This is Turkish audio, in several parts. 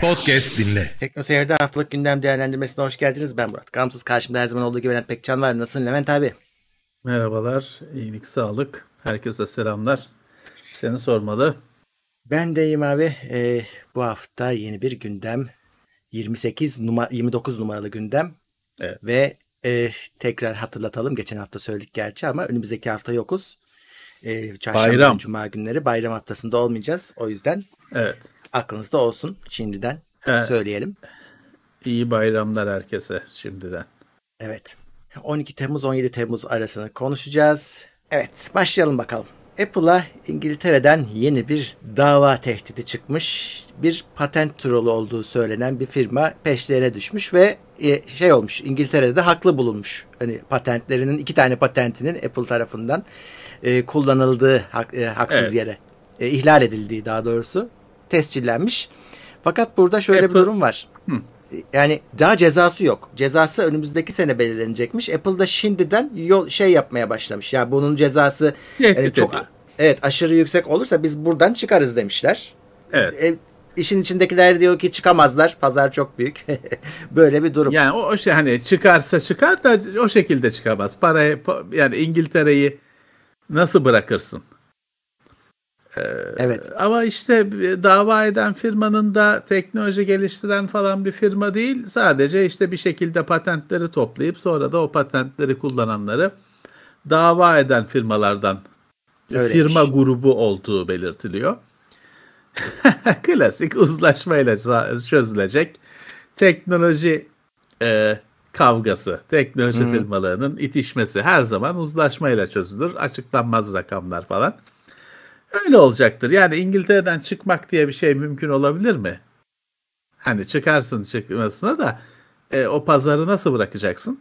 Podcast dinle. Teknoseyir'de haftalık gündem değerlendirmesine hoş geldiniz. Ben Murat. Gamsız karşımda her zaman olduğu gibi Levent Pekcan var. Nasılsın Levent abi? Merhabalar, iyilik, sağlık. Herkese selamlar. Seni sormalı. Ben de iyiyim abi. Bu hafta yeni bir gündem. 29 numaralı gündem. Evet. Ve tekrar hatırlatalım. Geçen hafta söyledik gerçi ama önümüzdeki hafta yokuz. Çarşamba, Bayram. Cuma günleri bayram haftasında olmayacağız. O yüzden Evet. aklınızda olsun şimdiden söyleyelim. İyi bayramlar herkese şimdiden. Evet. 12 Temmuz 17 Temmuz arasını konuşacağız. Evet, başlayalım bakalım. Apple'a İngiltere'den yeni bir dava tehdidi çıkmış. Bir patent trolü olduğu söylenen bir firma peşlerine düşmüş ve olmuş. İngiltere'de de haklı bulunmuş. Hani patentlerinin 2 tane patentinin Apple tarafından kullanıldığı haksız yere ihlal edildiği daha doğrusu tescillenmiş. Fakat burada şöyle bir durum var. Yani daha cezası yok. Cezası önümüzdeki sene belirlenecekmiş. Apple da şimdiden yapmaya başlamış. Ya bunun cezası çok aşırı yüksek olursa biz buradan çıkarız demişler. Evet. İşin içindekiler diyor ki çıkamazlar. Pazar çok büyük. Böyle bir durum. Yani o şey hani çıkarsa çıkar da o şekilde çıkamaz. Yani İngiltere'yi nasıl bırakırsın? Evet. Ama işte dava eden firmanın da teknoloji geliştiren falan bir firma değil. Sadece işte bir şekilde patentleri toplayıp sonra da o patentleri kullananları dava eden firmalardan firma grubu olduğu belirtiliyor. Klasik uzlaşmayla çözülecek teknoloji kavgası, teknoloji firmalarının itişmesi her zaman uzlaşmayla çözülür. Açıklanmaz rakamlar falan. Öyle olacaktır. Yani İngiltere'den çıkmak diye bir şey mümkün olabilir mi? Hani çıkarsın çıkmasına da o pazarı nasıl bırakacaksın?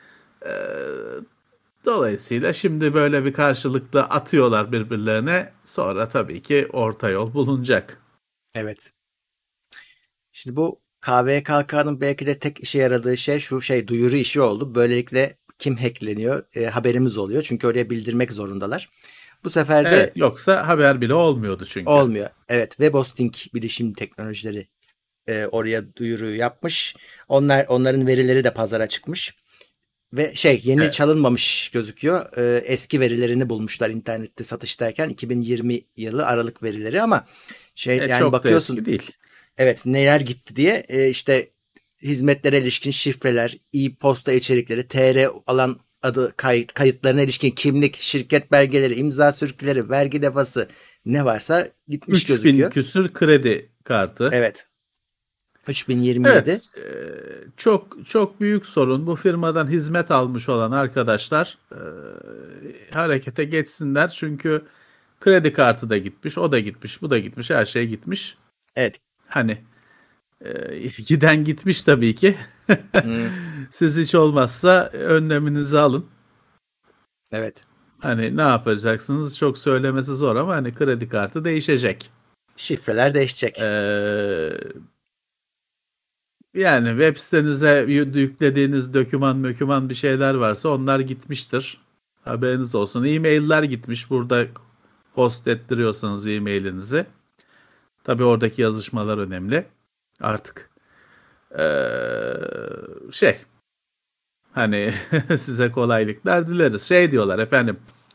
Dolayısıyla şimdi böyle bir karşılıklı atıyorlar birbirlerine. Sonra tabii ki orta yol bulunacak. Evet. Şimdi bu KVKK'nın belki de tek işe yaradığı şey duyuru işi oldu. Böylelikle kim hackleniyor haberimiz oluyor. Çünkü oraya bildirmek zorundalar. Bu sefer de yoksa haber bile olmuyordu çünkü. Olmuyor. Evet. Web hosting bilişim teknolojileri oraya duyuruyu yapmış. Onların verileri de pazara çıkmış. Ve yeni çalınmamış gözüküyor. Eski verilerini bulmuşlar internette satıştayken 2020 yılı Aralık verileri ama yani çok bakıyorsun. da eski değil. Evet, neler gitti diye işte hizmetlere ilişkin şifreler, e-posta içerikleri, TR alan adı kayıtlarına ilişkin kimlik, şirket belgeleri, imza sürküleri, vergi levhası ne varsa gitmiş gözüküyor. 3000 küsür kredi kartı. Evet. 3027. Evet. Çok büyük sorun. Bu firmadan hizmet almış olan arkadaşlar harekete geçsinler. Çünkü kredi kartı da gitmiş, o da gitmiş, bu da gitmiş, her şey gitmiş. Evet. Hani giden gitmiş tabii ki. Siz hiç olmazsa önleminizi alın. Evet. Hani ne yapacaksınız? Çok söylemesi zor ama hani kredi kartı değişecek. Şifreler değişecek. Yani web sitenize yüklediğiniz doküman bir şeyler varsa onlar gitmiştir. Haberiniz olsun. E-mailler gitmiş. Burada post ettiriyorsanız e-mailinizi. Tabii oradaki yazışmalar önemli. Artık hani size kolaylıklar dileriz. Diyorlar efendim,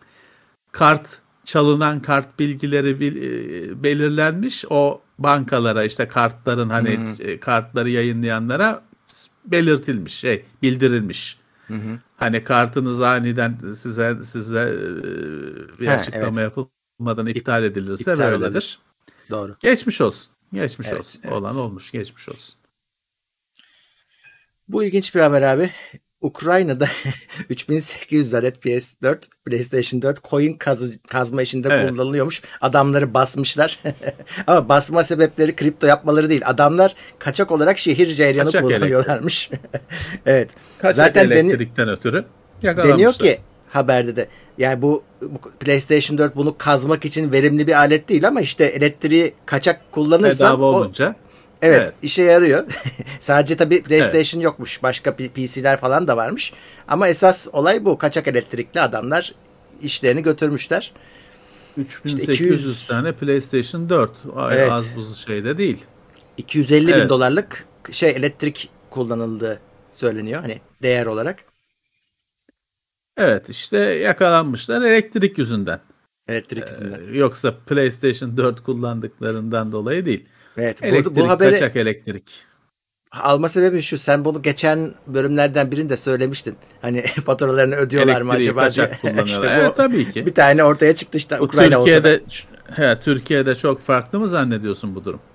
çalınan kart bilgileri belirlenmiş. O bankalara işte kartların kartları yayınlayanlara belirtilmiş, bildirilmiş. Hani kartınız aniden size bir açıklama yapılmadan iptal edilirse böyledir. Doğru. Geçmiş olsun. Evet. Olan olmuş. Geçmiş olsun. Bu ilginç bir haber abi. Ukrayna'da 3800 adet PS4, PlayStation 4 coin kazma işinde kullanılıyormuş. Adamları basmışlar. Ama basma sebepleri kripto yapmaları değil. Adamlar kaçak olarak şehir ceyranı kullanıyorlarmış. Evet. Kaçak zaten elektrikten ötürü yakalanmışlar. Deniyor ki haberde de yani bu PlayStation 4 bunu kazmak için verimli bir alet değil ama işte elektriği kaçak kullanırsan bedava olunca Evet, işe yarıyor. Sadece tabii PlayStation yokmuş. Başka PC'ler falan da varmış. Ama esas olay bu. Kaçak elektrikli adamlar işlerini götürmüşler. 3800 tane PlayStation 4. Az buz şeyde değil. 250 bin Evet. dolarlık elektrik kullanıldığı söyleniyor. Hani değer olarak. Evet, işte yakalanmışlar elektrik yüzünden. Elektrik yüzünden. Yoksa PlayStation 4 kullandıklarından dolayı değil. Evet. Bu Elektrik, haberi kaçak elektrik. alma sebebi şu. Sen bunu geçen bölümlerden birinde söylemiştin. Hani faturalarını ödüyorlar mı Elektriği acaba diye. kaçak kullanıyorlar. İşte bu Evet, tabii ki. bir tane ortaya çıktı işte, Bu Ukrayna olsa da. Türkiye'de çok farklı mı zannediyorsun bu durum?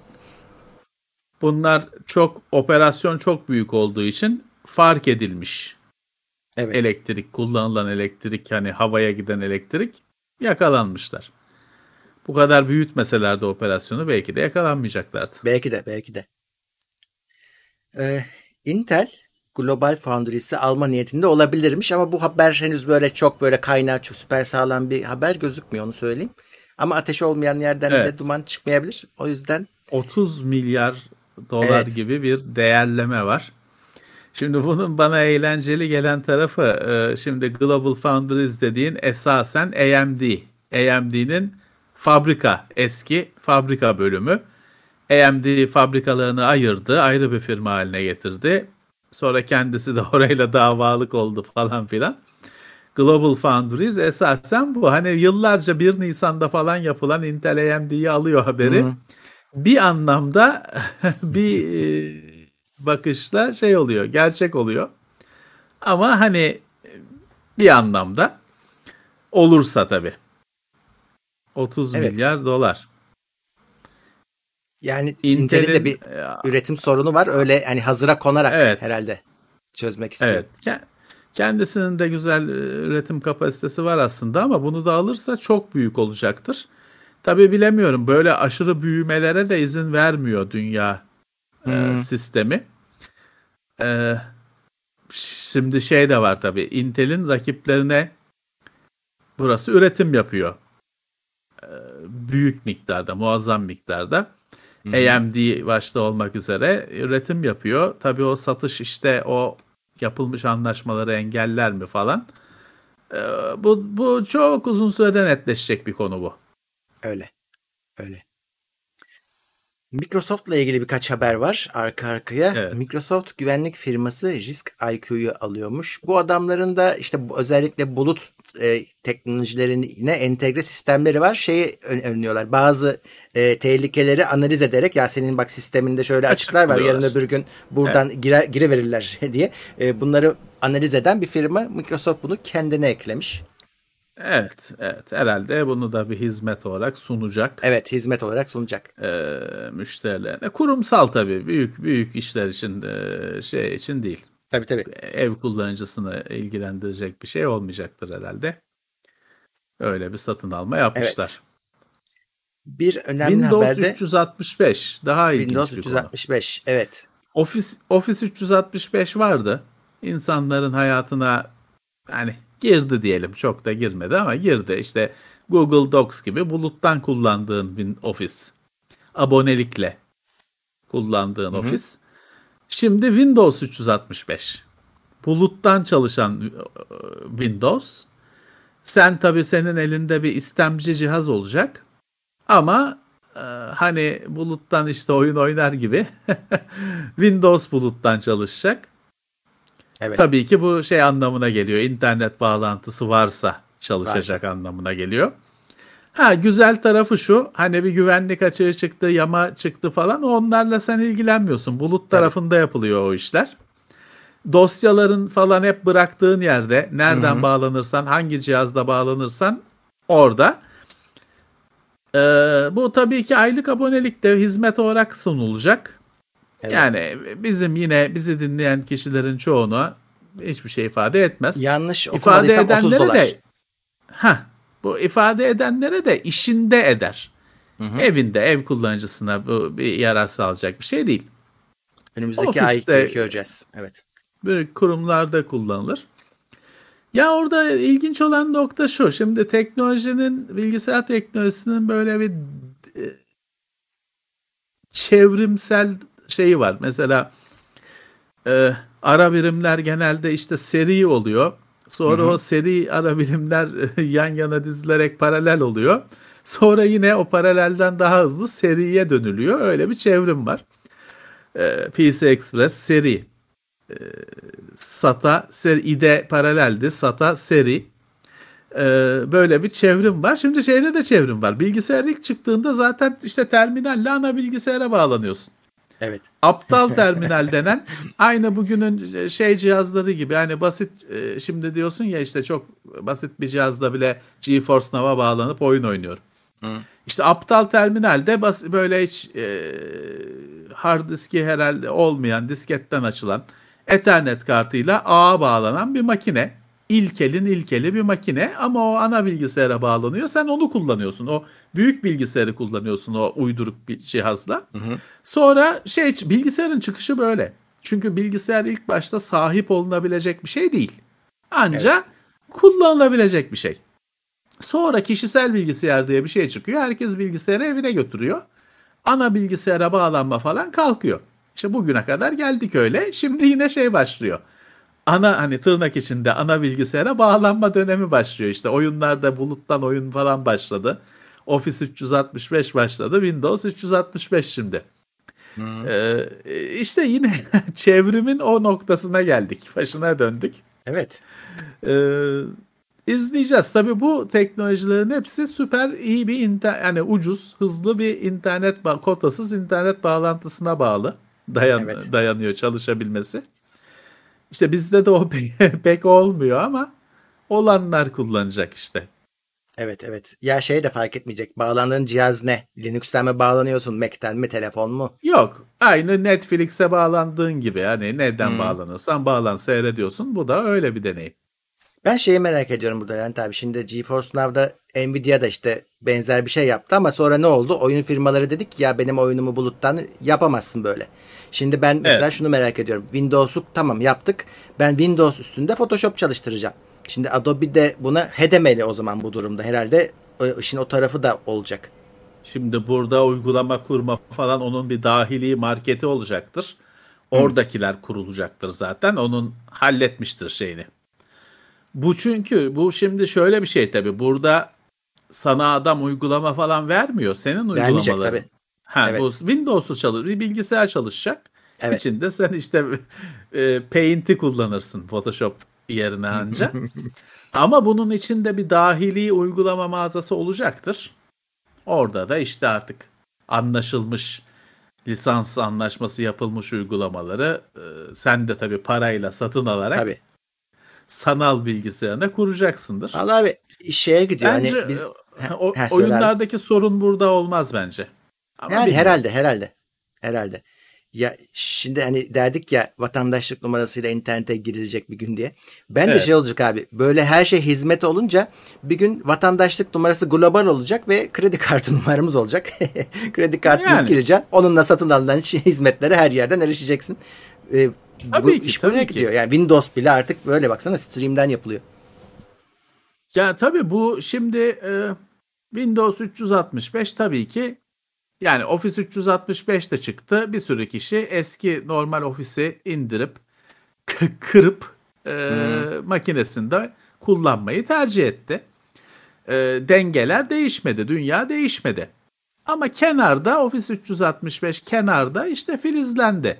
Bunlar operasyon çok büyük olduğu için fark edilmiş. Evet. Kullanılan elektrik, hani havaya giden elektrik, yakalanmışlar. Bu kadar büyütmeselerdi operasyonu belki de yakalanmayacaklardı. Belki de. Intel Global Foundries'i alma niyetinde olabilirmiş ama bu haber henüz böyle çok böyle kaynağı çok süper sağlam bir haber gözükmüyor, onu söyleyeyim. Ama ateş olmayan yerden de Evet. duman çıkmayabilir. O yüzden 30 milyar dolar evet. gibi bir değerleme var. Şimdi bunun bana eğlenceli gelen tarafı, şimdi Global Foundries dediğin esasen AMD. AMD'nin eski fabrika bölümü. AMD fabrikalarını ayırdı, ayrı bir firma haline getirdi. Sonra kendisi de orayla davalık oldu falan filan. Global Foundries esasen bu. Hani yıllarca 1 Nisan'da falan yapılan Intel AMD'yi alıyor haberi. Hı, Bir anlamda bir bakışla şey oluyor, gerçek oluyor. Ama hani bir anlamda olursa tabii. 30 evet. milyar dolar. Yani Intel'in de Intel'in bir üretim sorunu var. Öyle hani hazıra konarak evet, herhalde çözmek istiyor. evet. Kendisinin de güzel üretim kapasitesi var aslında ama bunu da alırsa çok büyük olacaktır. Tabii bilemiyorum. Böyle aşırı büyümelere de izin vermiyor dünya Hı, sistemi. E, Şimdi şey de var tabii. Intel'in rakiplerine burası üretim yapıyor. Büyük miktarda, muazzam miktarda. hı hı. AMD başta olmak üzere üretim yapıyor. Tabii o satış işte o yapılmış anlaşmaları engeller mi falan. Ee, bu çok uzun sürede netleşecek bir konu bu. Öyle. Öyle. Microsoft'la ilgili birkaç haber var arka arkaya. Evet. Microsoft güvenlik firması Risk IQ'yu alıyormuş. Bu adamların da işte özellikle bulut teknolojilerine entegre sistemleri var. Şeyi önlüyorlar. Bazı tehlikeleri analiz ederek, ya senin bak sisteminde şöyle açıklar Açık var, yarın buluyorlar. öbür gün Evet. buradan gireverirler diye. Bunları analiz eden bir firma. Microsoft bunu kendine eklemiş. Evet, evet. Herhalde bunu da bir hizmet olarak sunacak Evet, hizmet olarak sunacak. müşterilerine. Kurumsal tabii. Büyük büyük işler için şey için değil. Tabii tabii. Ev kullanıcısını ilgilendirecek bir şey olmayacaktır herhalde. Öyle bir satın alma Evet. yapmışlar. Bir önemli Windows haberde 365 daha Windows ilginç bir konu. 365. Evet. Office 365 vardı. İnsanların hayatına yani girdi diyelim. Çok da girmedi ama girdi. İşte Google Docs gibi buluttan kullandığın bir Office. Abonelikle kullandığın Hı hı. Office. Şimdi Windows 365. Buluttan çalışan Windows. Sen tabii, senin elinde bir istemci cihaz olacak. Ama hani buluttan işte oyun oynar gibi Windows buluttan çalışacak. Evet. Tabii ki bu şey anlamına geliyor. İnternet bağlantısı varsa Varsa. çalışacak anlamına geliyor. Ha, güzel tarafı şu. Hani bir güvenlik açığı çıktı, yama çıktı falan. Onlarla sen ilgilenmiyorsun. Bulut Tabii. tarafında yapılıyor o işler. Dosyaların falan hep bıraktığın yerde, Hı nereden hı. bağlanırsan, hangi cihazda bağlanırsan orada. Bu tabii ki aylık abonelikte hizmet olarak sunulacak. Evet. Yani bizi dinleyen kişilerin çoğuna hiçbir şey ifade etmez. Yanlış İfade okumadıysam 30 edenlere dolar. de bu ifade edenlere de işinde eder. Hı hı. Evinde, ev kullanıcısına bu bir yarar sağlayacak bir şey değil. Önümüzdeki ay Ofiste, göreceğiz. Evet. böyle kurumlarda kullanılır. Ya orada ilginç olan nokta şu. Şimdi bilgisayar teknolojisinin böyle bir e, çevrimsel şeyi var. Mesela ara birimler genelde işte seri oluyor. Hı Sonra o hı. seri ara birimler yan yana dizilerek paralel oluyor. Sonra yine o paralelden daha hızlı seriye dönülüyor. Öyle bir çevrim var. PC Express seri. SATA seri, IDE paraleldi. SATA seri. Böyle bir çevrim var. Şimdi şeyde de çevrim var. Bilgisayar ilk çıktığında zaten işte terminalle ana bilgisayara bağlanıyorsun. Evet. Aptal terminal denen aynı bugünün şey cihazları gibi. Yani basit, şimdi diyorsun ya işte çok basit bir cihazda bile GeForce Now'a bağlanıp oyun oynuyorum. Hı. İşte aptal terminalde böyle hiç hard diski herhalde olmayan, disketten açılan Ethernet kartıyla ağa bağlanan bir makine. İlkeli bir makine ama o ana bilgisayara bağlanıyor. Sen onu kullanıyorsun. O büyük bilgisayarı kullanıyorsun o uyduruk bir cihazla. Hı hı. Sonra bilgisayarın çıkışı böyle. Çünkü bilgisayar ilk başta sahip olunabilecek bir şey değil. Ancak kullanılabilecek bir şey. Sonra kişisel bilgisayar diye bir şey çıkıyor. Herkes bilgisayarı evine götürüyor. Ana bilgisayara bağlanma falan kalkıyor. İşte bugüne kadar geldik öyle. Şimdi yine şey başlıyor. Hani tırnak içinde ana bilgisayara bağlanma dönemi başlıyor. İşte oyunlarda buluttan oyun falan başladı. Office 365 başladı. Windows 365 şimdi. İşte yine çevrimin o noktasına geldik. Başına döndük. Evet. İzleyeceğiz. Tabii bu teknolojilerin hepsi süper iyi bir yani ucuz, hızlı bir kotasız internet bağlantısına bağlı Evet. dayanıyor çalışabilmesi. İşte bizde de o pek olmuyor ama olanlar kullanacak işte. Evet. Ya şey de fark etmeyecek. Bağlandığın cihaz ne? Linux'ten mi bağlanıyorsun? Mac'ten mi? Telefon mu? Yok. Aynı Netflix'e bağlandığın gibi. Hani neden Hmm. bağlanırsan bağlan seyrediyorsun. Bu da öyle bir deneyim. Ben şeyi merak ediyorum burada yani tabii şimdi GeForce Now'da Nvidia da işte benzer bir şey yaptı ama sonra ne oldu? Oyun firmaları dedik ki ya benim oyunumu buluttan yapamazsın böyle. Şimdi ben mesela Evet. şunu merak ediyorum. Windows'u tamam yaptık. Ben Windows üstünde Photoshop çalıştıracağım. Şimdi Adobe de buna he demeli o zaman bu durumda. Herhalde işin o tarafı da olacak. Şimdi burada uygulama kurma falan onun bir dahili marketi olacaktır. Hmm. Oradakiler kurulacaktır zaten. Onun halletmiştir şeyini. Bu şimdi şöyle bir şey tabii. Burada sana adam uygulama falan vermiyor. Senin Vermeyecek uygulamaların. tabii. Bu Evet. Windows'u bir bilgisayar çalışacak. Evet. İçinde sen işte Paint'i kullanırsın Photoshop yerine anca. Ama bunun içinde bir dahili uygulama mağazası olacaktır. Orada da işte artık anlaşılmış lisans anlaşması yapılmış uygulamaları sen de tabii parayla satın alarak Tabii. sanal bilgisayarına kuracaksındır. Vallahi abi şeye gidiyor Bence hani biz söyle abi. oyunlardaki sorun burada olmaz bence. Ama Yani bilmiyorum. herhalde. Ya şimdi hani derdik ya vatandaşlık numarasıyla internete girilecek bir gün diye. Bence şey Evet. olacak abi. Böyle her şey hizmet olunca bir gün vatandaşlık numarası global olacak ve kredi kartı numaramız olacak. Kredi kartını Yani gireceksin. Onunla satın alınan hizmetlere her yerden erişeceksin. Bu tabii ki iş buraya tabii ki. gidiyor. Yani Windows bile artık böyle baksana stream'den yapılıyor. Ya tabii bu şimdi Windows 365 tabii ki yani Office 365 de çıktı. Bir sürü kişi eski normal Office'i indirip kırıp Hı. makinesinde kullanmayı tercih etti. Dengeler değişmedi, dünya değişmedi. Ama kenarda Office 365 kenarda işte filizlendi.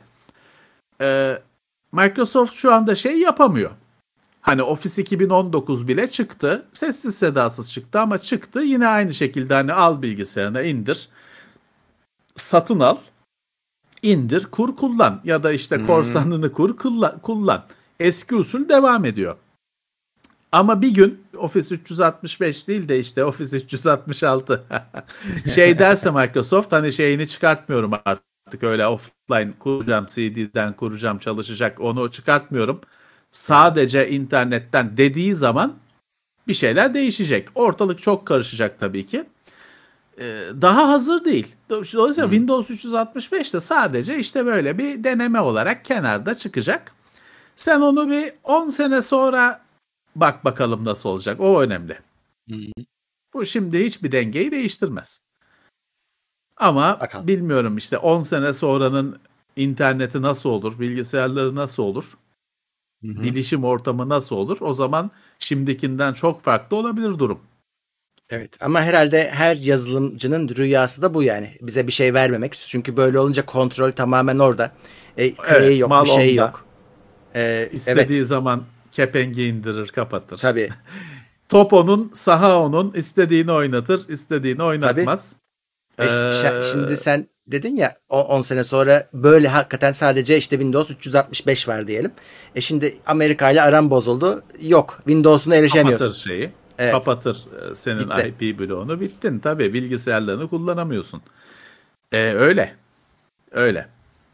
Microsoft şu anda şey yapamıyor. Hani Office 2019 bile çıktı. Sessiz sedasız çıktı ama çıktı. Yine aynı şekilde hani al bilgisayarına indir. Satın al. İndir, kur, kullan. Ya da işte Hı. korsanını kur, kullan. Eski usul devam ediyor. Ama bir gün Office 365 değil de işte Office 366 şey derse Microsoft hani şeyini çıkartmıyorum artık öyle offline kuracağım CD'den kuracağım çalışacak onu çıkartmıyor. Evet. Sadece internetten dediği zaman bir şeyler değişecek. Ortalık çok karışacak tabii ki. Daha hazır değil. Dolayısıyla Hı. Windows 365 de sadece işte böyle bir deneme olarak kenarda çıkacak. Sen onu bir 10 sene sonra bak bakalım nasıl olacak. O önemli. Hı. Bu şimdi hiçbir dengeyi değiştirmez. Ama Bakalım. bilmiyorum işte 10 sene sonranın interneti nasıl olur, bilgisayarları nasıl olur, Hı hı. bilişim ortamı nasıl olur? O zaman şimdikinden çok farklı olabilir durum. Evet ama herhalde her yazılımcının rüyası da bu yani. Bize bir şey vermemek. Çünkü böyle olunca kontrol tamamen orada. Kreyi Evet, yok, bir mal şey onda. yok. İstediği Evet, zaman kepengi indirir, kapatır. tabii, Top onun, saha onun. İstediğini oynatır, istediğini tabii. oynatmaz. Ee, Şimdi sen dedin ya 10 sene sonra böyle hakikaten sadece işte Windows 365 var diyelim. Şimdi Amerika ile aran bozuldu. Yok. Windows'una kapatır erişemiyorsun. şeyi. Evet. Kapatır senin Gitti. IP bloğunu. Bittin tabii. Bilgisayarlarını kullanamıyorsun. Öyle. Öyle.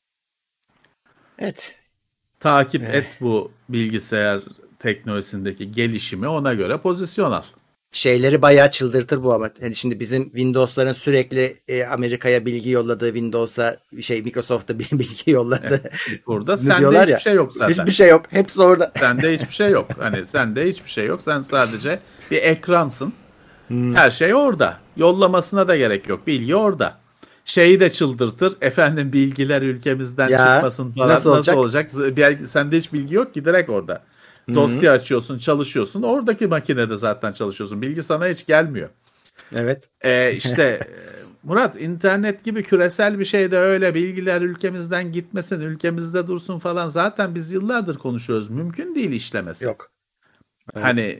Evet. Takip Eh, et bu bilgisayar teknolojisindeki gelişimi, ona göre pozisyon al. Şeyleri bayağı çıldırtır bu ama. Yani şimdi bizim Windows'ların sürekli Amerika'ya bilgi yolladığı, Windows'a Microsoft'a bir bilgi Evet. yolladığı Burada ne sende diyorlar hiçbir ya. şey yok zaten. Hiçbir şey yok. Hepsi orada. Sende hiçbir şey yok. Hani sende hiçbir şey yok. Sen sadece bir ekransın. Her şey orada. Yollamasına da gerek yok. Bilgi orada. Şeyi de çıldırtır. Efendim bilgiler ülkemizden Ya çıkmasın nasıl falan. Nasıl olacak? olacak? Sende hiç bilgi yok ki, direkt orada. Hı-hı. Dosya açıyorsun, çalışıyorsun. Oradaki makinede zaten çalışıyorsun. Bilgi sana hiç gelmiyor. Evet. İşte Murat, internet gibi küresel bir şey de öyle. Bilgiler ülkemizden gitmesin, ülkemizde dursun falan. Zaten biz yıllardır konuşuyoruz. Mümkün değil işlemesi. Yok. Evet. Hani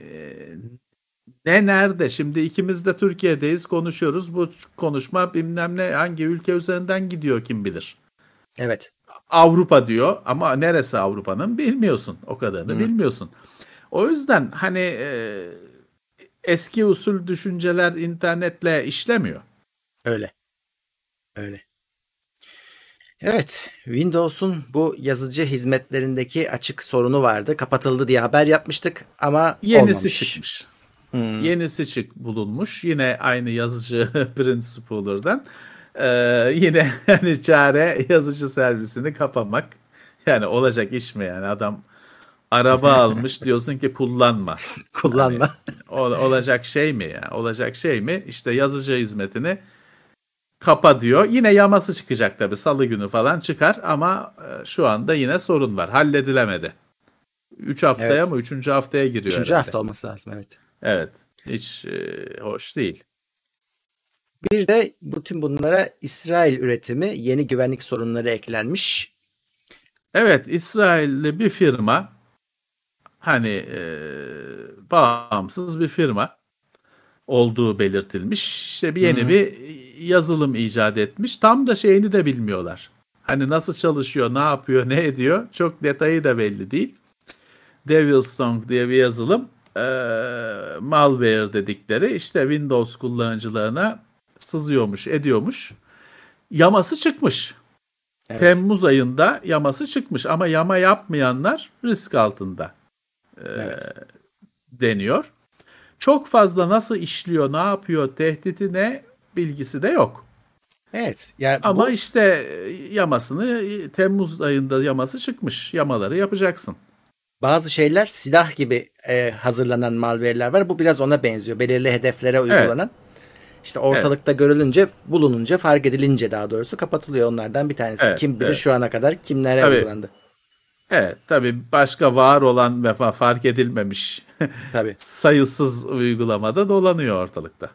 ne nerede? Şimdi ikimiz de Türkiye'deyiz, konuşuyoruz. Bu konuşma bilmem ne hangi ülke üzerinden gidiyor kim bilir. Evet. Avrupa diyor ama neresi Avrupa'nın bilmiyorsun. O kadarını Hı. bilmiyorsun. O yüzden hani eski usul düşünceler internetle işlemiyor. Öyle. Öyle. Evet, Windows'un bu yazıcı hizmetlerindeki açık sorunu vardı. Kapatıldı diye haber yapmıştık ama Yenisi olmamış. çıkmış. Hmm, Yenisi bulunmuş. Yine aynı yazıcı Prince Spooler'dan. Yine hani çare yazıcı servisini kapamak. Yani olacak iş mi yani? Adam araba almış, diyorsun ki kullanma. Hani kullanma. olacak şey mi ya? Olacak şey mi? İşte yazıcı hizmetini kapa diyor. Yine yaması çıkacak tabii. Salı günü falan çıkar ama şu anda yine sorun var. Halledilemedi. 3 haftaya Evet. mı? Üçüncü haftaya giriyor Üçüncü herhalde. hafta olması lazım, evet. Evet. Hiç hoş değil. Bir de bütün bunlara İsrail üretimi yeni güvenlik sorunları eklenmiş. Evet, İsrailli bir firma, hani bağımsız bir firma olduğu belirtilmiş. İşte bir yeni Hı, bir yazılım icat etmiş. Tam da şeyini de bilmiyorlar. Hani nasıl çalışıyor, ne yapıyor, ne ediyor, çok detayı da belli değil. Devilstongue diye bir yazılım, malware dedikleri, işte Windows kullanıcılarına sızıyormuş, ediyormuş. Yaması çıkmış. evet. Temmuz ayında yaması çıkmış ama yama yapmayanlar risk altında Evet. deniyor. Çok fazla nasıl işliyor, ne yapıyor, tehdidi ne, bilgisi de yok. Evet. Yani Ama bu işte yamasını, Temmuz ayında yaması çıkmış. Yamaları yapacaksın. bazı şeyler silah gibi hazırlanan malware'ler var. Bu biraz ona benziyor. Belirli hedeflere Evet, uygulanan. İşte evet, ortalıkta görülünce, bulununca, fark edilince daha doğrusu kapatılıyor, onlardan bir tanesi. evet, Kim bilir evet. şu ana kadar kimlere Tabii, uygulandı. evet, tabii başka var olan ve fark edilmemiş Tabii. sayısız uygulamada dolanıyor ortalıkta.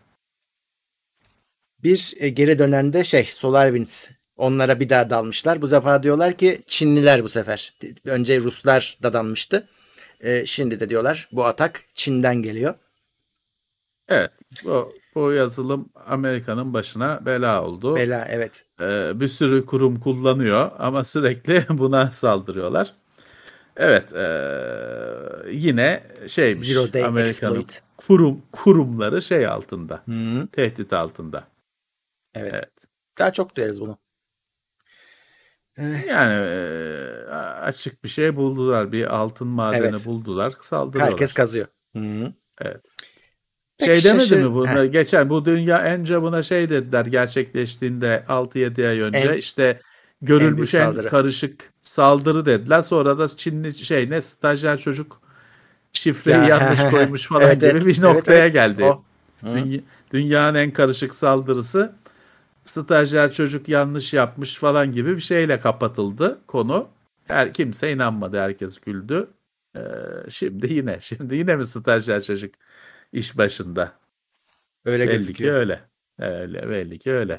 Bir geri dönen de SolarWinds. Onlara bir daha dalmışlar. Bu defa diyorlar ki Çinliler bu sefer. Önce Ruslar dadanmıştı. Şimdi de diyorlar bu atak Çin'den geliyor. Evet, bu yazılım Amerika'nın başına bela oldu. Bela, evet. Bir sürü kurum kullanıyor ama sürekli buna saldırıyorlar. Evet, yine Zero şeymiş, Day Amerika'nın Exploit. kurumları şey altında, Hı, tehdit altında. evet. Evet. Daha çok duyarız bunu. Eh, Yani açık bir şey buldular, bir altın madeni evet. buldular, Herkes saldırıyorlar. kazıyor. Hı. Evet. Peki Şey demedi mi Heh, bu geçen, bu dünya ence buna şey dediler gerçekleştiğinde 6-7 ay önce, en işte en büyük görülmüş en saldırı. karışık saldırı dediler. Sonra da Çinli şey ne, stajyer çocuk şifreyi Ya yanlış koymuş falan evet, gibi evet. bir Evet, noktaya evet. geldi. O. Hı. Dünyanın en karışık saldırısı, stajyer çocuk yanlış yapmış falan gibi bir şeyle kapatıldı konu. Kimse inanmadı, herkes güldü. Şimdi yine mi stajyer çocuk iş başında? Öyle Belli ki gözüküyor. öyle. Öyle, belli ki öyle.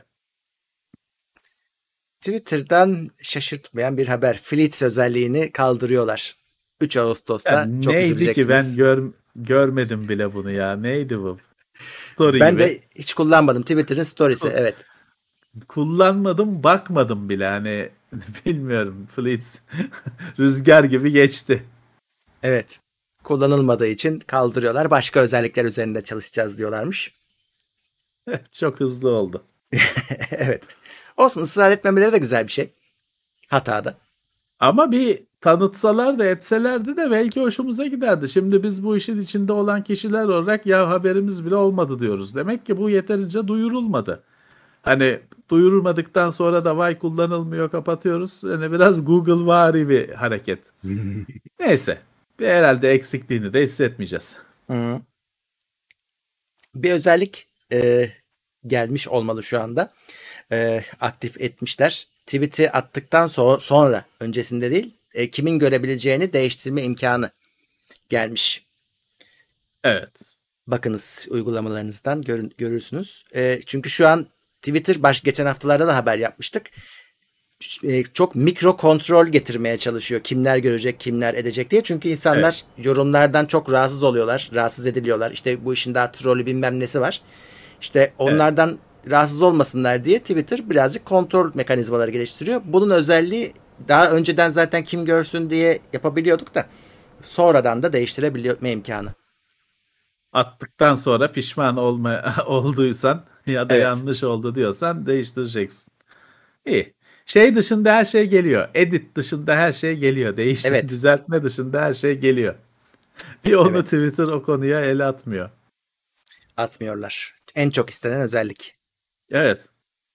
Twitter'dan şaşırtmayan bir haber. Fleets özelliğini kaldırıyorlar. 3 Ya Ağustos'ta çok neydi ki ben üzüleceksiniz. görmedim bile bunu ya. Neydi bu? Story Ben gibi. de hiç kullanmadım. Twitter'ın storiesi. Ku- Evet. Kullanmadım, bakmadım bile. Hani bilmiyorum. Fleets rüzgar gibi geçti. Evet. Kullanılmadığı için kaldırıyorlar. Başka özellikler üzerinde çalışacağız diyorlarmış. Çok hızlı oldu. Evet. Olsun, ısrar etmemeleri de güzel bir şey. Hatada. Ama bir tanıtsalar da etselerdi de belki hoşumuza giderdi. Şimdi biz bu işin içinde olan kişiler olarak ya haberimiz bile olmadı diyoruz. Demek ki bu yeterince duyurulmadı. Hani duyurulmadıktan sonra da vay kullanılmıyor kapatıyoruz. Yani biraz Google vari bir hareket. Neyse. Bir herhalde eksikliğini de hissetmeyeceğiz. Hı. Bir özellik gelmiş olmalı şu anda. Aktif etmişler. Tweet'i attıktan sonra öncesinde değil, kimin görebileceğini değiştirme imkanı gelmiş. Evet. Bakınız uygulamalarınızdan görürsünüz. Çünkü şu an Twitter geçen haftalarda da haber yapmıştık. Çok mikro kontrol getirmeye çalışıyor. Kimler görecek, kimler edecek diye. Çünkü Evet. insanlar yorumlardan çok rahatsız oluyorlar, rahatsız ediliyorlar. İşte bu işin daha trolü bilmem nesi var. İşte Evet. onlardan rahatsız olmasınlar diye Twitter birazcık kontrol mekanizmaları geliştiriyor. Bunun özelliği daha önceden zaten kim görsün diye yapabiliyorduk da sonradan da değiştirebilme imkanı. Attıktan sonra pişman olduysan ya da Evet, yanlış oldu diyorsan değiştireceksin. İyi. Şey dışında her şey geliyor. Edit dışında her şey geliyor. evet, Düzeltme dışında her şey geliyor. Bir onu evet. Twitter o konuya el atmıyor. Atmıyorlar. En çok istenen özellik. Evet.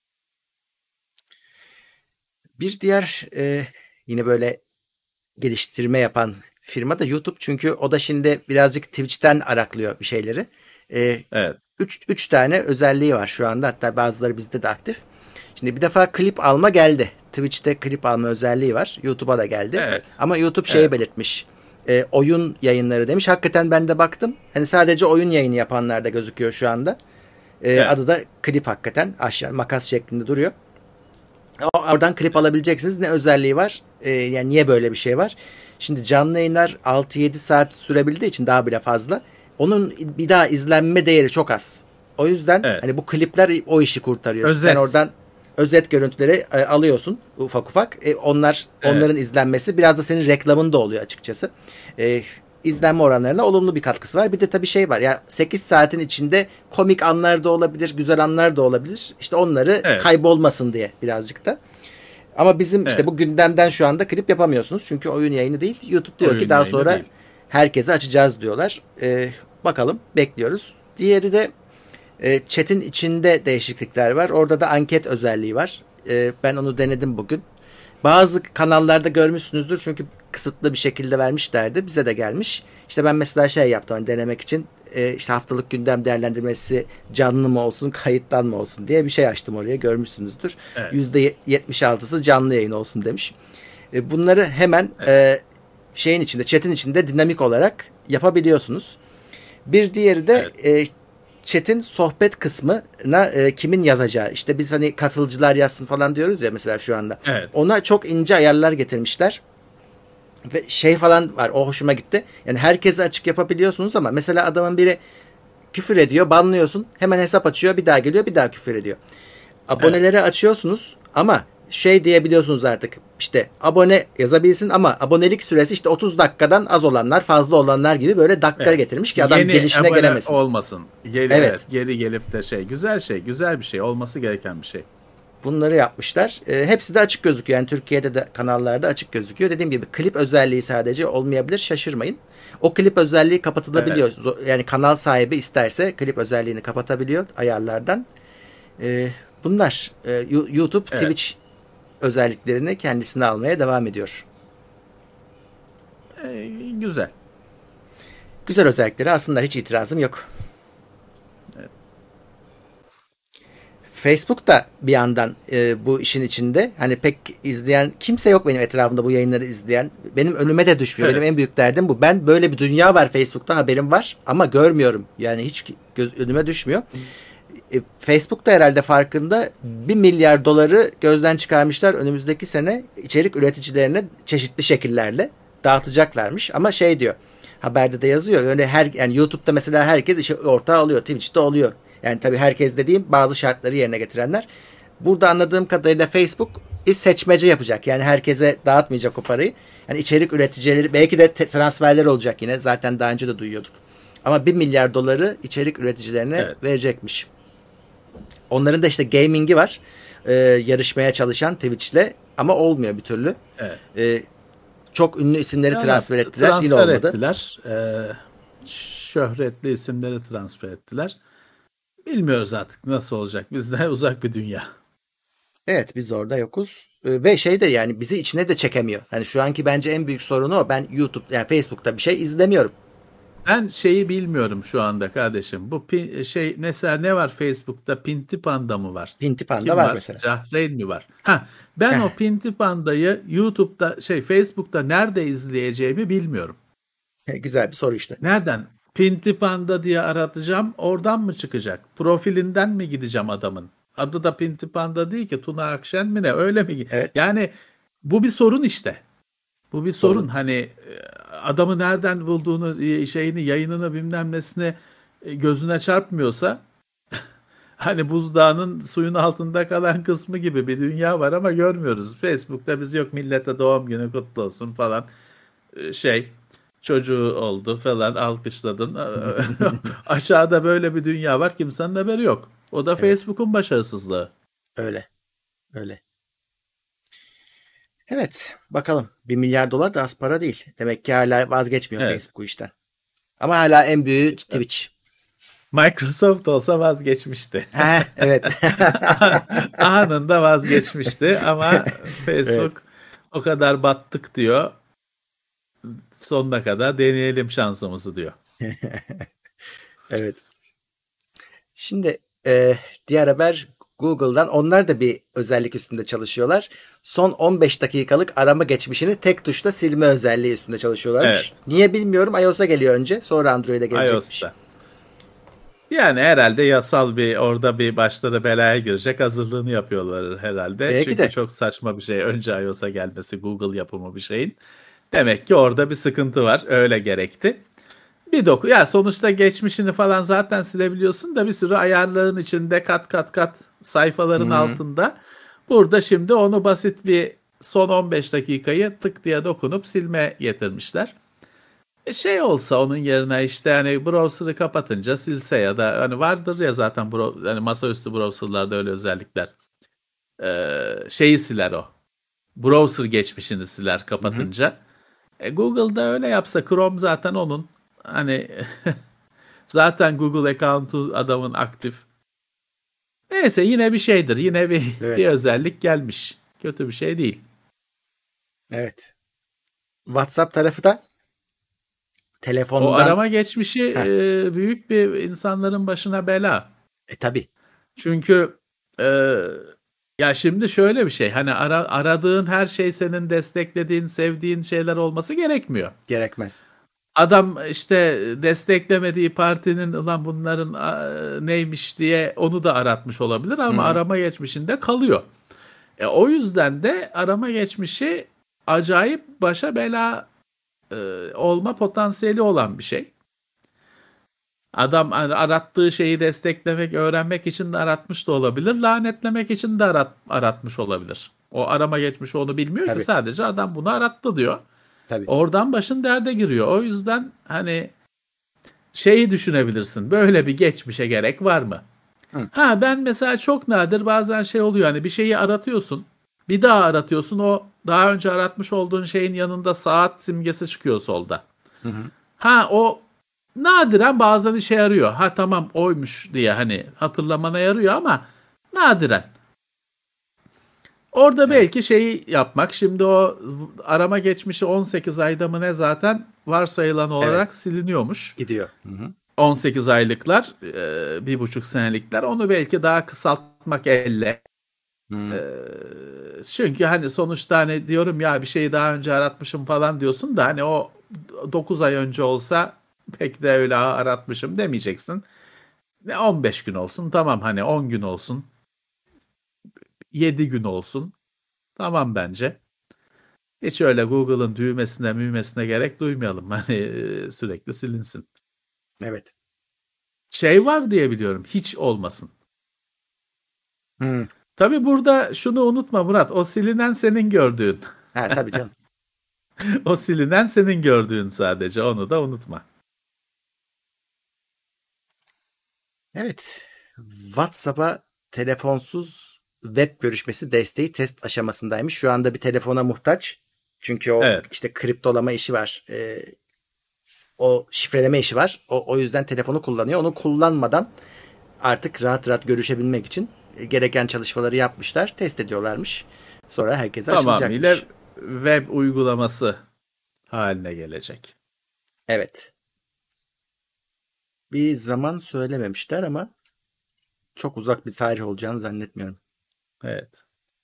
Bir diğer yine böyle geliştirme yapan firma da YouTube. Çünkü o da şimdi birazcık Twitch'ten araklıyor bir şeyleri. E, Evet. üç tane özelliği var şu anda. Hatta bazıları bizde de aktif. Şimdi bir defa klip alma geldi. Twitch'te klip alma özelliği var. YouTube'a da geldi. Evet. Ama YouTube şeyi Evet. belirtmiş. Oyun yayınları demiş. Hakikaten ben de baktım. Hani sadece oyun yayını yapanlar da gözüküyor şu anda. Evet. Adı da klip hakikaten. Aşağı makas şeklinde duruyor. Oradan klip alabileceksiniz. Ne özelliği var? Yani niye böyle bir şey var? Şimdi canlı yayınlar 6-7 saat sürebildiği için daha bile fazla. Onun bir daha izlenme değeri çok az. O yüzden Evet. hani bu klipler o işi kurtarıyor. Sen Özet. oradan özet görüntüleri alıyorsun ufak ufak. Evet. Onların izlenmesi biraz da senin reklamın da oluyor açıkçası. E, izlenme oranlarına olumlu bir katkısı var. Bir de tabii şey var. Ya 8 saatin içinde komik anlar da olabilir, güzel anlar da olabilir. İşte onları Evet. kaybolmasın diye birazcık da. Ama bizim işte Evet. bu gündemden şu anda klip yapamıyorsunuz. Çünkü oyun yayını değil. YouTube diyor ki Oyun daha yayını sonra değil. herkese açacağız diyorlar. Bakalım, bekliyoruz. Diğeri de chat'in içinde değişiklikler var. Orada da anket özelliği var. Ben onu denedim bugün. Bazı kanallarda görmüşsünüzdür çünkü kısıtlı bir şekilde vermişlerdi. Bize de gelmiş. İşte ben mesela şey yaptım hani denemek için işte haftalık gündem değerlendirmesi canlı mı olsun kayıttan mı olsun diye bir şey açtım oraya görmüşsünüzdür. Evet. %76'sı canlı yayın olsun demiş. Bunları hemen Evet. şeyin içinde chat'in içinde dinamik olarak yapabiliyorsunuz. Bir diğeri de Evet. chat'in sohbet kısmına kimin yazacağı. İşte biz hani katılımcılar yazsın falan diyoruz ya mesela şu anda. Evet. Ona çok ince ayarlar getirmişler. Ve şey falan var o hoşuma gitti. Yani herkese açık yapabiliyorsunuz ama mesela adamın biri küfür ediyor, banlıyorsun. Hemen hesap açıyor, bir daha geliyor, bir daha küfür ediyor. Evet. Aboneleri açıyorsunuz ama şey diyebiliyorsunuz artık. İşte abone yazabilsin ama abonelik süresi işte 30 dakikadan az olanlar, fazla olanlar gibi böyle dakika Evet. getirmiş ki adam Yeni gelişine abone gelemesin. olmasın. Evet, Evet. geri gelip de güzel şey, güzel bir şey, olması gereken bir şey. Bunları yapmışlar. Hepsi de açık gözüküyor. Yani Türkiye'de de kanallarda açık gözüküyor. Dediğim gibi klip özelliği sadece olmayabilir. Şaşırmayın. O klip özelliği Evet. kapatılabiliyor. Yani kanal sahibi isterse klip özelliğini kapatabiliyor ayarlardan. Bunlar YouTube, Evet. Twitch özelliklerini kendisine almaya devam ediyor. Güzel. Güzel özellikleri aslında hiç itirazım yok. Facebook da bir yandan bu işin içinde. Hani pek izleyen kimse yok benim etrafımda bu yayınları izleyen. Benim önüme de düşmüyor. Evet. Benim en büyük derdim bu. Ben böyle bir dünya var Facebook'ta, haberim var ama görmüyorum. Yani hiç önüme düşmüyor. Facebook da herhalde farkında. 1 milyar doları gözden çıkarmışlar. Önümüzdeki sene içerik üreticilerine çeşitli şekillerle dağıtacaklarmış. Ama şey diyor, haberde de yazıyor. Öyle yani YouTube'da mesela herkes işi ortağı alıyor. Twitch'te oluyor. Yani tabii herkes dediğim bazı şartları yerine getirenler. Burada anladığım kadarıyla Facebook seçmece yapacak. Yani herkese dağıtmayacak o parayı. Yani içerik üreticileri belki de transferler olacak yine. Zaten daha önce de duyuyorduk. Ama 1 milyar doları içerik üreticilerine verecekmiş. Onların da işte gaming'i var. Yarışmaya çalışan Twitch'le ama olmuyor bir türlü. Evet. Çok ünlü isimleri transfer ettiler. Yine olmadı. Ettiler. Şöhretli isimleri transfer ettiler. Bilmiyoruz artık nasıl olacak. Bizden uzak bir dünya. Evet, biz orada yokuz. Ve şey de yani bizi içine de çekemiyor. Hani şu anki bence en büyük sorunu o. Ben YouTube yani Facebook'ta bir şey izlemiyorum. Ben şeyi bilmiyorum şu anda kardeşim. Bu mesela ne var Facebook'ta? Pinti Panda mı var? Pinti Panda var mesela. Cahreyn mi var? Ben o Pinti Panda'yı YouTube'da Facebook'ta nerede izleyeceğimi bilmiyorum. Güzel bir soru işte. Nereden? Pinti Panda diye aratacağım. Oradan mı çıkacak? Profilinden mi gideceğim adamın? Adı da Pinti Panda değil ki. Tuna Akşen mi ne? Öyle mi? Evet. Yani bu bir sorun işte. Bu bir sorun. Hani adamı nereden bulduğunu, yayınını bilmem nesine gözüne çarpmıyorsa hani buzdağının suyun altında kalan kısmı gibi bir dünya var ama görmüyoruz. Facebook'ta biz yok millete doğum günü kutlu olsun falan çocuğu oldu falan alkışladın. Aşağıda böyle bir dünya var, kimsenin haberi yok. O da Facebook'un başarısızlığı. Öyle. Evet, bakalım. 1 milyar dolar da az para değil. Demek ki hala vazgeçmiyor Facebook bu işten. Ama hala en büyüğü Twitch. Microsoft olsa vazgeçmişti. Evet. Anında vazgeçmişti ama Facebook o kadar battık diyor. Sonuna kadar deneyelim şansımızı diyor. Evet. Şimdi diğer haber Google'dan. Onlar da bir özellik üstünde çalışıyorlar. Son 15 dakikalık arama geçmişini tek tuşla silme özelliği üstünde çalışıyorlarmış. Evet. Niye bilmiyorum. iOS'a geliyor önce. Sonra Android'e gelecekmiş. iOS'ta. Yani herhalde yasal orada bir başları belaya girecek hazırlığını yapıyorlar herhalde. Belki çünkü de. Çok saçma bir şey. Önce iOS'a gelmesi Google yapımı bir şeyin. Demek ki orada bir sıkıntı var. Öyle gerekti. Sonuçta geçmişini falan zaten silebiliyorsun da bir sürü ayarların içinde kat sayfaların altında. Burada şimdi onu basit bir son 15 dakikayı tık diye dokunup silme getirmişler. Olsa onun yerine işte hani browser'ı kapatınca silse ya da hani vardır ya zaten hani masaüstü browser'larda öyle özellikler. Siler o. Browser geçmişini siler kapatınca. Google'da öyle yapsa Chrome zaten onun. Hani zaten Google account'u adamın aktif. Neyse yine bir şeydir. Yine bir özellik gelmiş. Kötü bir şey değil. Evet. WhatsApp tarafı da telefondan... O arama geçmişi büyük bir insanların başına bela. Tabii. Çünkü ya şimdi şöyle bir şey. Hani aradığın her şey senin desteklediğin, sevdiğin şeyler olması gerekmiyor. Gerekmez. Adam işte desteklemediği partinin ulan bunların neymiş diye onu da aratmış olabilir ama arama geçmişinde kalıyor. O yüzden de arama geçmişi acayip başa bela olma potansiyeli olan bir şey. Adam arattığı şeyi desteklemek, öğrenmek için de aratmış da olabilir. Lanetlemek için de aratmış olabilir. O arama geçmişi onu bilmiyor ki sadece adam bunu arattı diyor. Tabii. Oradan başın derde giriyor. O yüzden hani şeyi düşünebilirsin. Böyle bir geçmişe gerek var mı? Ben mesela çok nadir bazen oluyor. Hani bir şeyi aratıyorsun. Bir daha aratıyorsun. O daha önce aratmış olduğun şeyin yanında saat simgesi çıkıyor solda. O nadiren bazen işe yarıyor. Tamam oymuş diye hani hatırlamana yarıyor ama nadiren. Orada belki şeyi yapmak. Şimdi o arama geçmişi 18 ayda mı ne zaten varsayılan olarak siliniyormuş. Gidiyor. 18 aylıklar, 1,5 senelikler. Onu belki daha kısaltmak atmak elle. Çünkü hani sonuçta hani diyorum ya bir şeyi daha önce aratmışım falan diyorsun da hani o 9 ay önce olsa pek de öyle aratmışım demeyeceksin. 15 gün olsun tamam, hani 10 gün olsun, 7 gün olsun tamam bence. Hiç öyle Google'ın düğmesine gerek duymayalım. Hani sürekli silinsin. Evet. Şey var diye biliyorum, hiç olmasın. Tabii burada şunu unutma Murat, o silinen senin gördüğün. Ha, tabii canım. O silinen senin gördüğün sadece, onu da unutma. Evet. WhatsApp'a telefonsuz web görüşmesi desteği test aşamasındaymış. Şu anda bir telefona muhtaç. Çünkü o Evet. işte kriptolama işi var. O şifreleme işi var. O yüzden telefonu kullanıyor. Onu kullanmadan artık rahat rahat görüşebilmek için gereken çalışmaları yapmışlar. Test ediyorlarmış. Sonra herkese Tamamıyla açılacakmış. web uygulaması haline gelecek. Evet. Bir zaman söylememişler ama çok uzak bir tarih olacağını zannetmiyorum. Evet.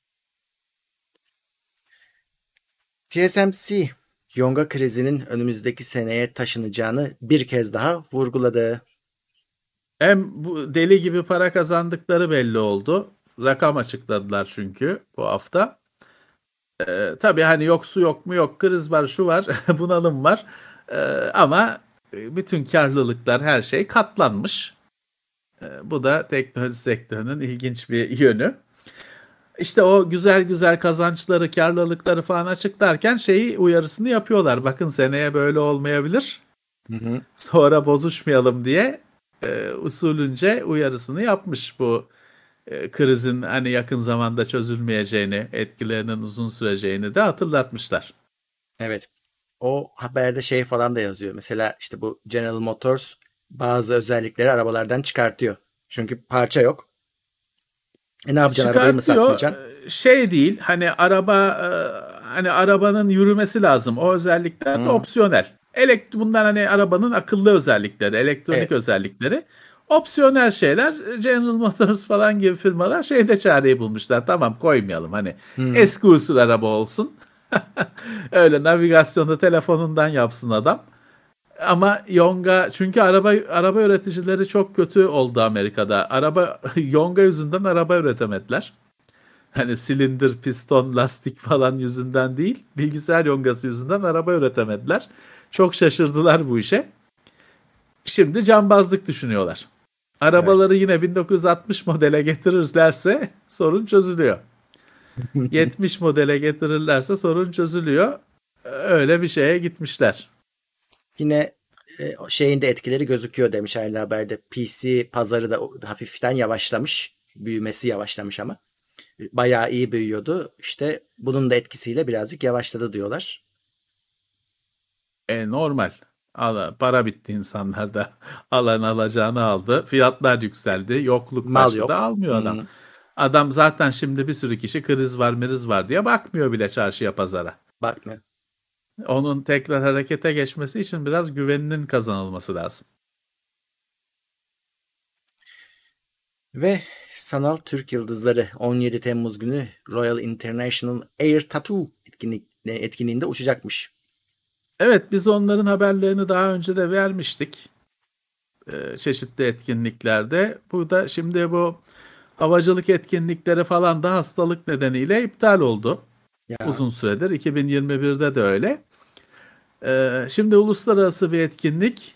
TSMC, Yonga krizinin önümüzdeki seneye taşınacağını bir kez daha vurguladı. Hem bu deli gibi para kazandıkları belli oldu. Rakam açıkladılar çünkü bu hafta. Tabii hani yok su yok mu yok, kriz var, şu var, bunalım var. Ama bütün karlılıklar, her şey katlanmış. Bu da teknoloji sektörünün ilginç bir yönü. İşte o güzel güzel kazançları, karlılıkları falan açıklarken şeyi uyarısını yapıyorlar. Bakın seneye böyle olmayabilir. Hı hı. Sonra bozuşmayalım diye usulünce uyarısını yapmış, bu krizin hani yakın zamanda çözülmeyeceğini, etkilerinin uzun süreceğini de hatırlatmışlar. Evet. O haberde şey falan da yazıyor. Mesela işte bu General Motors bazı özellikleri arabalardan çıkartıyor. Çünkü parça yok. Ne yapacaksın, arabayı mı Çıkartıyor, satmayacaksın? şey değil hani araba, hani arabanın yürümesi lazım, o özellikler de Hı. opsiyonel. Bunlar hani arabanın akıllı özellikleri, elektronik Evet. özellikleri opsiyonel şeyler. General Motors falan gibi firmalar şeyde çareyi bulmuşlar, tamam koymayalım, hani Hı. eski usul araba olsun. Öyle navigasyonu telefonundan yapsın adam. Ama Yonga, çünkü araba üreticileri çok kötü oldu Amerika'da. Yonga yüzünden araba üretemediler. Hani silindir, piston, lastik falan yüzünden değil, bilgisayar yongası yüzünden araba üretemediler. Çok şaşırdılar bu işe. Şimdi cambazlık düşünüyorlar. Evet. Arabaları yine 1960 modele getirirlerse sorun çözülüyor. 70 modele getirirlerse sorun çözülüyor. Öyle bir şeye gitmişler. Yine şeyin de etkileri gözüküyor demiş aynı haberde. PC pazarı da hafiften yavaşlamış. Büyümesi yavaşlamış ama. Bayağı iyi büyüyordu. İşte bunun da etkisiyle birazcık yavaşladı diyorlar. Normal. Para bitti insanlarda. Alan alacağını aldı. Fiyatlar yükseldi. Yokluk Mal başladı. yok. Almıyor adam. Hı. Adam zaten şimdi bir sürü kişi kriz var miriz var diye bakmıyor bile çarşıya pazara. Bakma. Onun tekrar harekete geçmesi için biraz güveninin kazanılması lazım. Ve sanal Türk yıldızları 17 Temmuz günü Royal International Air Tattoo etkinliğinde uçacakmış. Evet, biz onların haberlerini daha önce de vermiştik. Çeşitli etkinliklerde. Bu da şimdi bu havacılık etkinlikleri falan da hastalık nedeniyle iptal oldu. Ya, Uzun süredir. 2021'de de öyle. Şimdi uluslararası bir etkinlik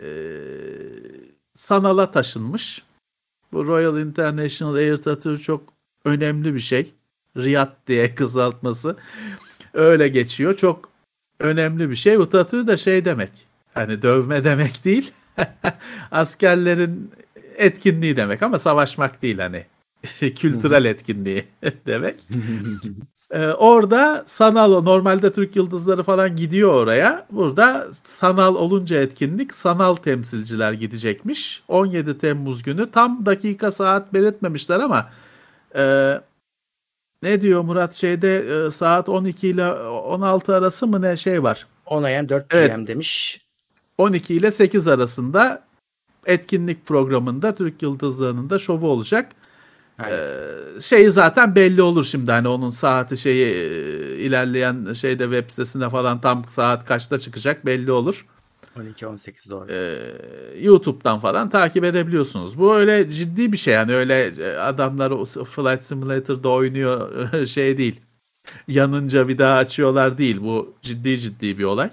sanala taşınmış. Bu Royal International Air Tattoo çok önemli bir şey. Riyad diye kısaltması öyle geçiyor. Çok önemli bir şey. Bu tattoo da şey demek. Hani dövme demek değil. Askerlerin etkinliği demek ama savaşmak değil hani. Kültürel etkinliği demek. Orada sanal, normalde Türk yıldızları falan gidiyor oraya. Burada sanal olunca etkinlik, sanal temsilciler gidecekmiş. 17 Temmuz günü, tam dakika saat belirtmemişler ama e, ne diyor Murat, şeyde saat 12 ile 16 arası mı ne şey var. 10 AM 4 Evet, PM demiş. 12 ile 8 arasında etkinlik programında Türk yıldızlarının da şovu olacak. Evet. Şeyi zaten belli olur şimdi, hani onun saati şeyi ilerleyen şeyde web sitesine falan tam saat kaçta çıkacak belli olur. 12-18 doğru. YouTube'dan falan takip edebiliyorsunuz. Bu öyle ciddi bir şey, yani öyle adamlar o Flight Simulator'da oynuyor şey değil. Yanınca bir daha açıyorlar değil. Bu ciddi bir olay.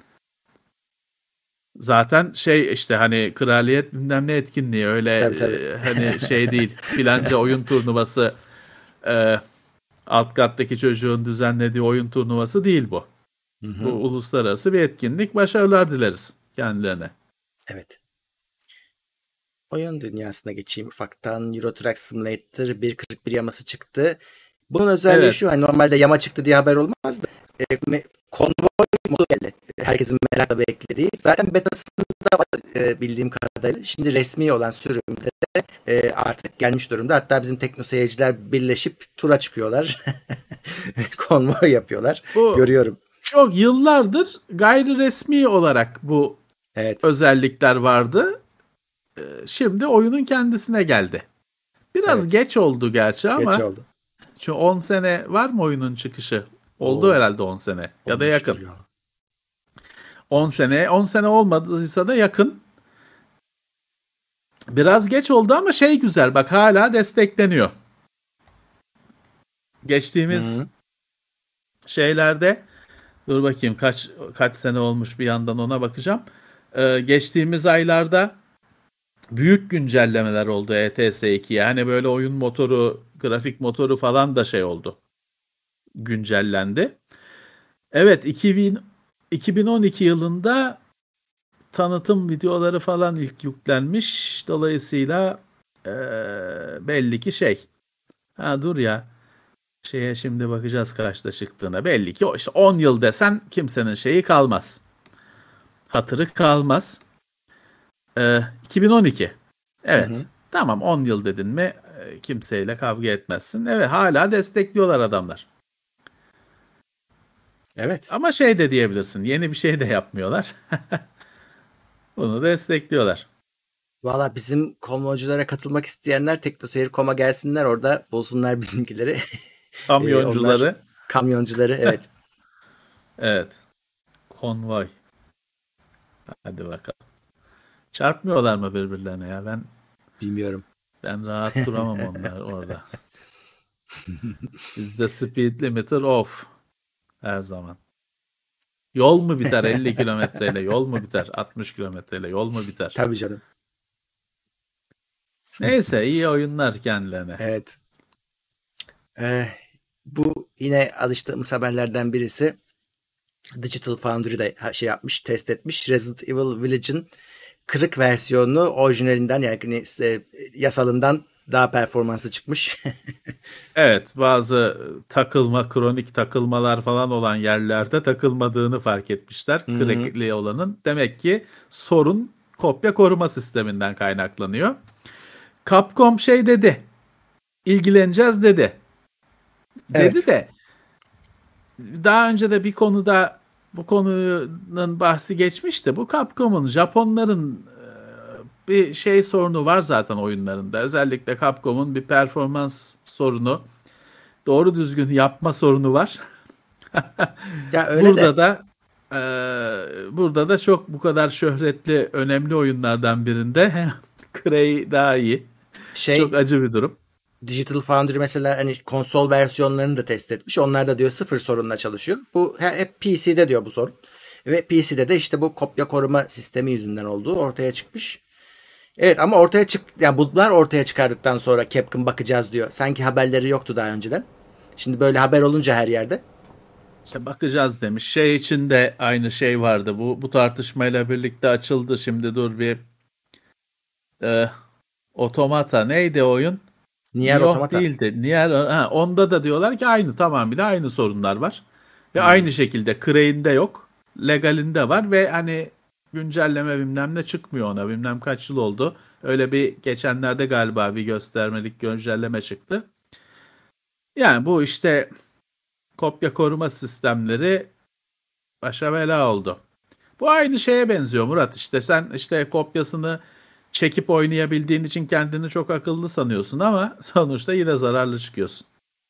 Zaten şey işte, hani kraliyet bilmem ne etkinliği öyle Tabii. hani şey değil. Filanca oyun turnuvası, e, alt kattaki çocuğun düzenlediği oyun turnuvası değil bu. Hı Bu hı. uluslararası bir etkinlik. Başarılar dileriz kendilerine. Evet. Oyun dünyasına geçeyim ufaktan. Euro Truck Simulator 1.41 yaması çıktı. Bunun özelliği Evet. şu, hani normalde yama çıktı diye haber olmaz da konvoy modu geldi. Herkesin merakla beklediği. Zaten betasında var, bildiğim kadarıyla. Şimdi resmi olan sürümde de artık gelmiş durumda. Hatta bizim tekno seyirciler birleşip tura çıkıyorlar. Konvoy yapıyorlar. Bu Görüyorum. çok yıllardır gayri resmi olarak bu Evet. özellikler vardı. Şimdi oyunun kendisine geldi. Biraz Evet. geç oldu gerçi Geç ama oldu. şu 10 sene var mı oyunun çıkışı? Oldu O herhalde 10 sene ya da olmuştur yakın. ya. 10 Olmuştur. sene, 10 sene olmadıysa da yakın. Biraz geç oldu ama şey güzel, bak hala destekleniyor. Geçtiğimiz Hı. şeylerde, dur bakayım kaç sene olmuş, bir yandan ona bakacağım. Geçtiğimiz aylarda büyük güncellemeler oldu ETS 2'ye. Hani böyle oyun motoru, grafik motoru falan da şey oldu. Güncellendi. Evet, 2012 yılında tanıtım videoları falan ilk yüklenmiş. Dolayısıyla belli ki şey. Ha dur ya. Şeye şimdi bakacağız kaçta çıktığına. Belli ki o işte 10 yıl desen kimsenin şeyi kalmaz. Hatırı kalmaz. 2012. Hı Evet. hı. Tamam, 10 yıl dedin mi kimseyle kavga etmezsin. Evet, hala destekliyorlar adamlar. Evet. Ama şey de diyebilirsin. Yeni bir şey de yapmıyorlar. Bunu destekliyorlar. Valla bizim konvoyculara katılmak isteyenler TeknoSeyir.com'a gelsinler, orada bulsunlar bizimkileri. Onlar Kamyoncuları. kamyoncuları, evet. Evet. Konvoy. Hadi bakalım. Çarpmıyorlar mı birbirlerine ya? Bilmiyorum. Ben rahat duramam onlar orada. Bizde speed limiter off her zaman. Yol mu biter 50 kilometreyle? Yol mu biter 60 kilometreyle? Yol mu biter? Tabii canım. Neyse, iyi oyunlar kendilerine. Evet. Eh, Bu yine alıştığımız haberlerden birisi. Digital Foundry de şey yapmış, test etmiş. Resident Evil Village'ın kırık versiyonu orijinalinden, yani yasalından daha performanslı çıkmış. Evet, bazı kronik takılmalar falan olan yerlerde takılmadığını fark etmişler. Hı hı. Crackli olanın. Demek ki sorun kopya koruma sisteminden kaynaklanıyor. Capcom şey dedi. İlgileneceğiz dedi. Dedi Evet. de daha önce de bir konuda bu konunun bahsi geçmişti. Bu Capcom'un, Japonların bir şey sorunu var zaten oyunlarında. Özellikle Capcom'un bir performans sorunu, doğru düzgün yapma sorunu var. Ya öyle Burada de da burada da çok bu kadar şöhretli, önemli oyunlardan birinde Cray daha iyi. Çok şey, acı bir durum. Digital Foundry mesela hani konsol versiyonlarını da test etmiş. Onlar da diyor sıfır sorunla çalışıyor. Bu hep PC'de diyor bu sorun. Ve PC'de de işte bu kopya koruma sistemi yüzünden olduğu ortaya çıkmış. Evet, ama yani bunlar ortaya çıkardıktan sonra Capcom bakacağız diyor. Sanki haberleri yoktu daha önceden. Şimdi böyle haber olunca her yerde. İşte bakacağız demiş. Şey için de aynı şey vardı. Bu tartışmayla birlikte açıldı. Şimdi dur bir e, Otomata neydi oyun? Nier Nioh Automata. değildi. Onda da diyorlar ki aynı, tamamıyla aynı sorunlar var. Ve Hmm. aynı şekilde Crane'de yok. Legalinde var ve hani güncelleme bilmem ne çıkmıyor ona. Bilmem kaç yıl oldu. Öyle bir geçenlerde galiba bir göstermelik güncelleme çıktı. Yani bu işte kopya koruma sistemleri başa bela oldu. Bu aynı şeye benziyor Murat. İşte sen işte kopyasını çekip oynayabildiğin için kendini çok akıllı sanıyorsun ama sonuçta yine zararlı çıkıyorsun.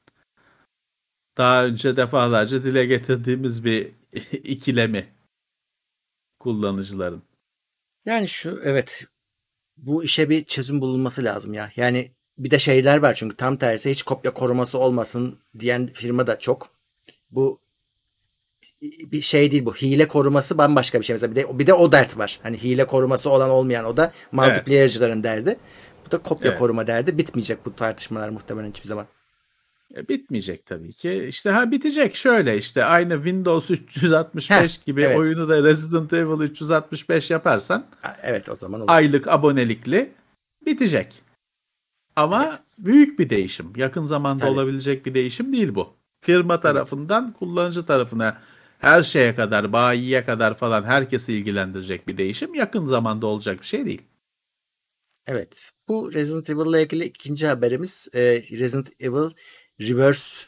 Daha önce defalarca dile getirdiğimiz bir ikilemi kullanıcıların. Yani evet, bu işe bir çözüm bulunması lazım ya. Yani bir de şeyler var, çünkü tam tersi hiç kopya koruması olmasın diyen firma da çok. Bu bir şey değil bu. Hile koruması bambaşka bir şey. Mesela bir de o dert var. Hani hile koruması olan olmayan, o da Evet. multiplayer'cıların derdi. Bu da kopya Evet. koruma derdi. Bitmeyecek bu tartışmalar muhtemelen hiçbir zaman. Bitmeyecek tabii ki. İşte bitecek şöyle, işte aynı Windows 365 gibi Evet. oyunu da Resident Evil 365 yaparsan Evet, o zaman olur. aylık abonelikli bitecek. Evet. Ama büyük bir değişim. Yakın zamanda Tabii. olabilecek bir değişim değil bu. Firma Evet. tarafından kullanıcı tarafına, her şeye kadar, bayiye kadar falan herkesi ilgilendirecek bir değişim. Yakın zamanda olacak bir şey değil. Evet. Bu Resident Evil ile ilgili ikinci haberimiz, Resident Evil Reverse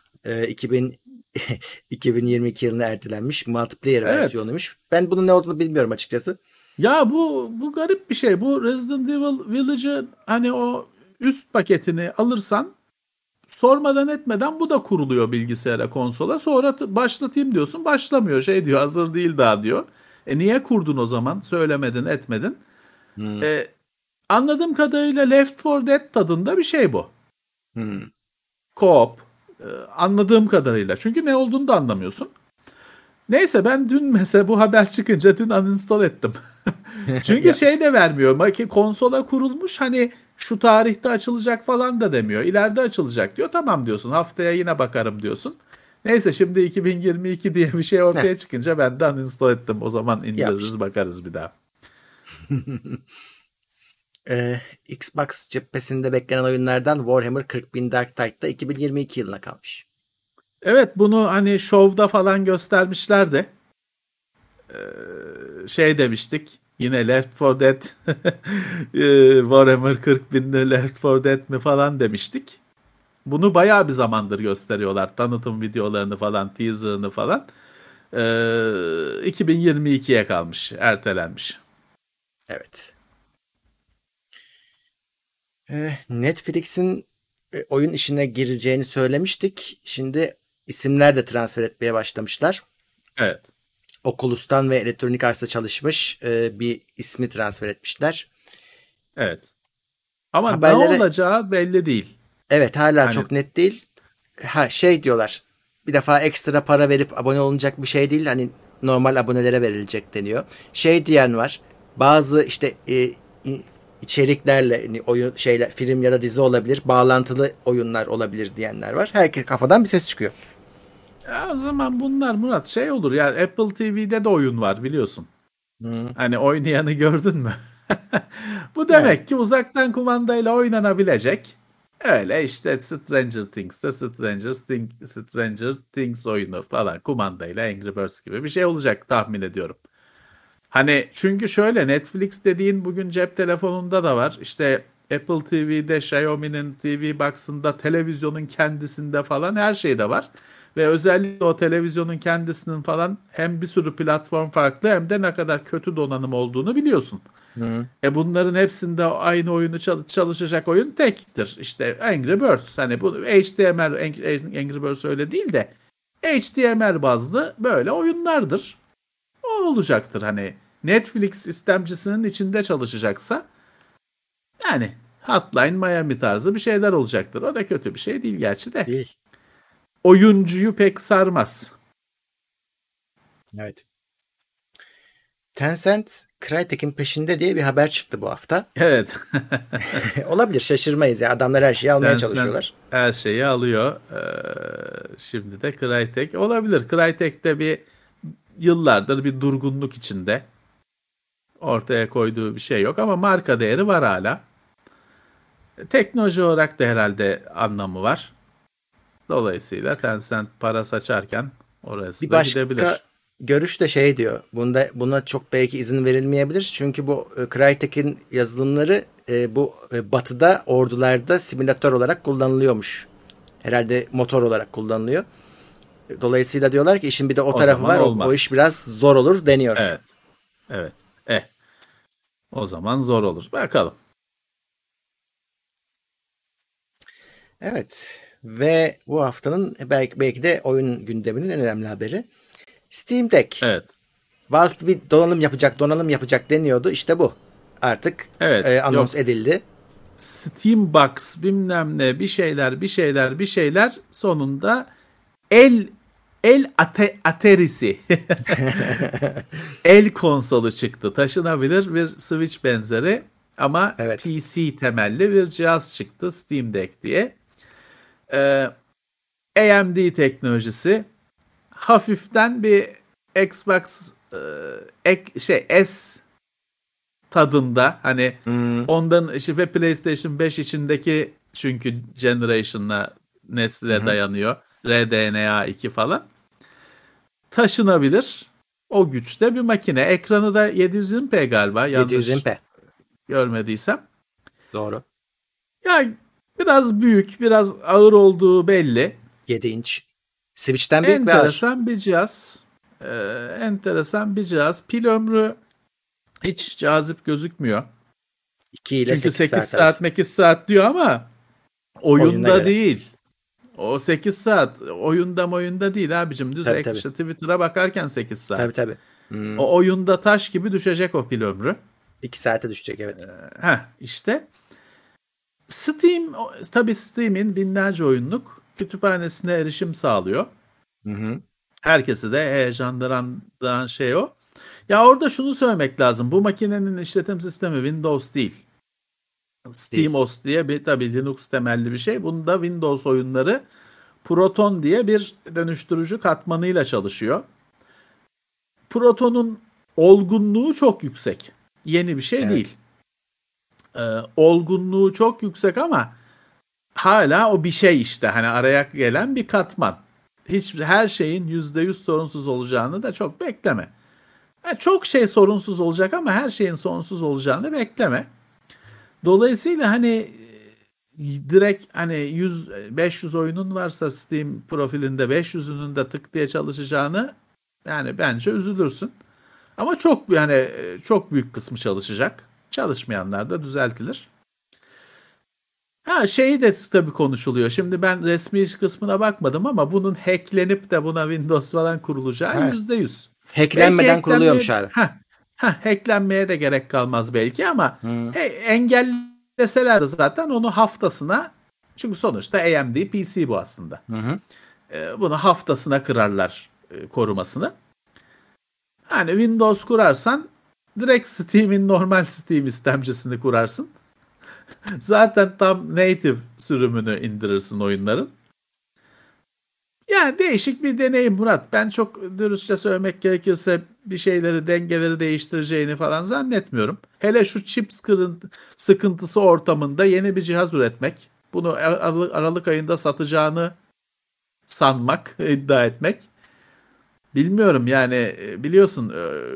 2022 yılına ertelenmiş multiplayer Evet. versiyonuymuş. Ben bunun ne olduğunu bilmiyorum açıkçası. Ya bu garip bir şey. Bu Resident Evil Village'ın hani o üst paketini alırsan sormadan etmeden bu da kuruluyor bilgisayara, konsola. Sonra başlatayım diyorsun, başlamıyor. Şey diyor, hazır değil daha diyor. Niye kurdun o zaman? Söylemedin, etmedin. Hmm. E, Anladığım kadarıyla Left 4 Dead tadında bir şey bu. Hmm. Co-op. Anladığım kadarıyla. Çünkü ne olduğunu da anlamıyorsun. Neyse, ben dün mesela bu haber çıkınca dün uninstall ettim. Çünkü şey Yapmış. de vermiyor. Konsola kurulmuş, hani şu tarihte açılacak falan da demiyor. İleride açılacak diyor. Tamam diyorsun. Haftaya yine bakarım diyorsun. Neyse, şimdi 2022 diye bir şey Heh, ortaya çıkınca ben de uninstall ettim. O zaman yapmış. indiririz, bakarız bir daha. Xbox cephesinde beklenen oyunlardan Warhammer 40.000 Dark Tide'da 2022 yılına kalmış. Evet, bunu hani şovda falan göstermişlerdi. Şey demiştik. Yine Left 4 Dead Warhammer 40.000'de Left 4 Dead mi falan demiştik. Bunu bayağı bir zamandır gösteriyorlar. Tanıtım videolarını falan, teaser'ını falan. 2022'ye kalmış, ertelenmiş. Evet. Netflix'in oyun işine gireceğini söylemiştik. Şimdi isimler de transfer etmeye başlamışlar. Evet, Oculus'tan ve Electronic Arts'ta çalışmış bir ismi transfer etmişler. evet. Ama ne Haberlere, olacağı belli değil. evet, hala Hani çok net değil. Şey diyorlar. Bir defa ekstra para verip abone olunacak bir şey değil. Hani normal abonelere verilecek deniyor. Şey diyen var. Bazı işte içeriklerle, hani oyun şeyler, film ya da dizi olabilir, bağlantılı oyunlar olabilir diyenler var. Herkes kafadan bir ses çıkıyor. o zaman bunlar Murat şey olur ya, Apple TV'de de oyun var biliyorsun. Hı. Hani oynayanı gördün mü? Bu Yani demek ki uzaktan kumandayla oynanabilecek. Öyle işte Stranger Things oyunu falan, kumandayla Angry Birds gibi bir şey olacak tahmin ediyorum. Hani çünkü şöyle, Netflix dediğin bugün cep telefonunda da var. İşte Apple TV'de, Xiaomi'nin TV Box'ında, televizyonun kendisinde falan her şeyde var. Ve özellikle o televizyonun kendisinin falan hem bir sürü platform farklı, hem de ne kadar kötü donanım olduğunu biliyorsun. hı. Bunların hepsinde aynı oyunu çalışacak oyun tektir. İşte Angry Birds. Hani bu HTML, Angry Birds öyle değil de HTML bazlı böyle oyunlardır. O olacaktır hani. Netflix istemcisinin içinde çalışacaksa yani Hotline Miami tarzı bir şeyler olacaktır. O da kötü bir şey değil gerçi de. Değil. Oyuncuyu pek sarmaz. Evet. Tencent Crytek'in peşinde diye bir haber çıktı bu hafta. Evet. Olabilir, şaşırmayız ya. Adamlar her şeyi almaya Tencent çalışıyorlar. her şeyi alıyor. Şimdi de Crytek olabilir. Crytek de bir yıllardır bir durgunluk içinde. Ortaya koyduğu bir şey yok ama marka değeri var hala. Teknoloji olarak da herhalde anlamı var. Dolayısıyla Tencent para saçarken orası Bir da başka gidebilir. görüş de şey diyor. Buna çok belki izin verilmeyebilir. Çünkü bu Crytek'in yazılımları bu batıda ordularda simülatör olarak kullanılıyormuş. Herhalde motor olarak kullanılıyor. Dolayısıyla diyorlar ki işin bir de o O tarafı zaman var. O olmaz. iş biraz zor olur deniyor. Evet, evet. Eh, O zaman zor olur. Bakalım. Evet. Ve bu haftanın belki de oyun gündeminin en önemli haberi. Steam Deck. Evet. Valve bir donanım yapacak deniyordu. İşte bu. Artık Evet. anons Yok. edildi. Steam Box bilmem ne bir şeyler sonunda el aterisi el konsolu çıktı. Taşınabilir bir Switch benzeri ama Evet. PC temelli bir cihaz çıktı Steam Deck diye. AMD teknolojisi hafiften bir Xbox S tadında hani ondan işte ve PlayStation 5 içindeki çünkü generation'la nesle dayanıyor. RDNA 2 falan. Taşınabilir. O güçte bir makine. Ekranı da 720p galiba. Yanlış 720p. görmediysem. Doğru. Ya biraz büyük, biraz ağır olduğu belli. 7 inç. Switch'ten büyük ve ağır. Enteresan bir cihaz. Enteresan bir cihaz. Pil ömrü hiç cazip gözükmüyor. 2 ile Çünkü 8 8 saat arası. saat 8 saat diyor ama Oyuna oyunda göre. değil. O 8 saat oyunda değil abicim. Düz Tabii. işte Twitter'a bakarken 8 saat. Tabii. O oyunda taş gibi düşecek o pil ömrü. 2 saate düşecek evet. İşte. Tabii Steam'in binlerce oyunluk kütüphanesine erişim sağlıyor. Herkesi de heyecanlandıran şey o. Ya orada şunu söylemek lazım. Bu makinenin işletim sistemi Windows değil. SteamOS diye bir tabii Linux temelli bir şey. Bunda Windows oyunları Proton diye bir dönüştürücü katmanıyla çalışıyor. Proton'un olgunluğu çok yüksek. Yeni bir şey değil. Olgunluğu çok yüksek ama hala o bir şey işte. Hani araya gelen bir katman. Her şeyin %100 sorunsuz olacağını da çok bekleme. Çok şey sorunsuz olacak ama her şeyin sorunsuz olacağını bekleme. Dolayısıyla hani direkt hani 500 oyunun varsa Steam profilinde 500'ünün de tık diye çalışacağını yani bence üzülürsün. Ama çok büyük kısmı çalışacak. Çalışmayanlar da düzeltilir. Şeyi de tabii konuşuluyor. Şimdi ben resmi kısmına bakmadım ama bunun hacklenip de buna Windows falan kurulacağı %100. Hacklenmeden kuruluyormuş abi. Hacklenmeye de gerek kalmaz belki ama engelleseler de zaten onu haftasına çünkü sonuçta AMD PC bu aslında. Bunu haftasına kırarlar korumasını. Hani Windows kurarsan direkt Steam'in normal Steam istemcisini kurarsın. Zaten tam native sürümünü indirirsin oyunların. Yani değişik bir deneyim Murat. Ben çok dürüstçe söylemek gerekirse bir şeyleri dengeleri değiştireceğini falan zannetmiyorum. Hele şu çip sıkıntısı ortamında yeni bir cihaz üretmek, bunu Aralık ayında satacağını sanmak, iddia etmek. Bilmiyorum yani biliyorsun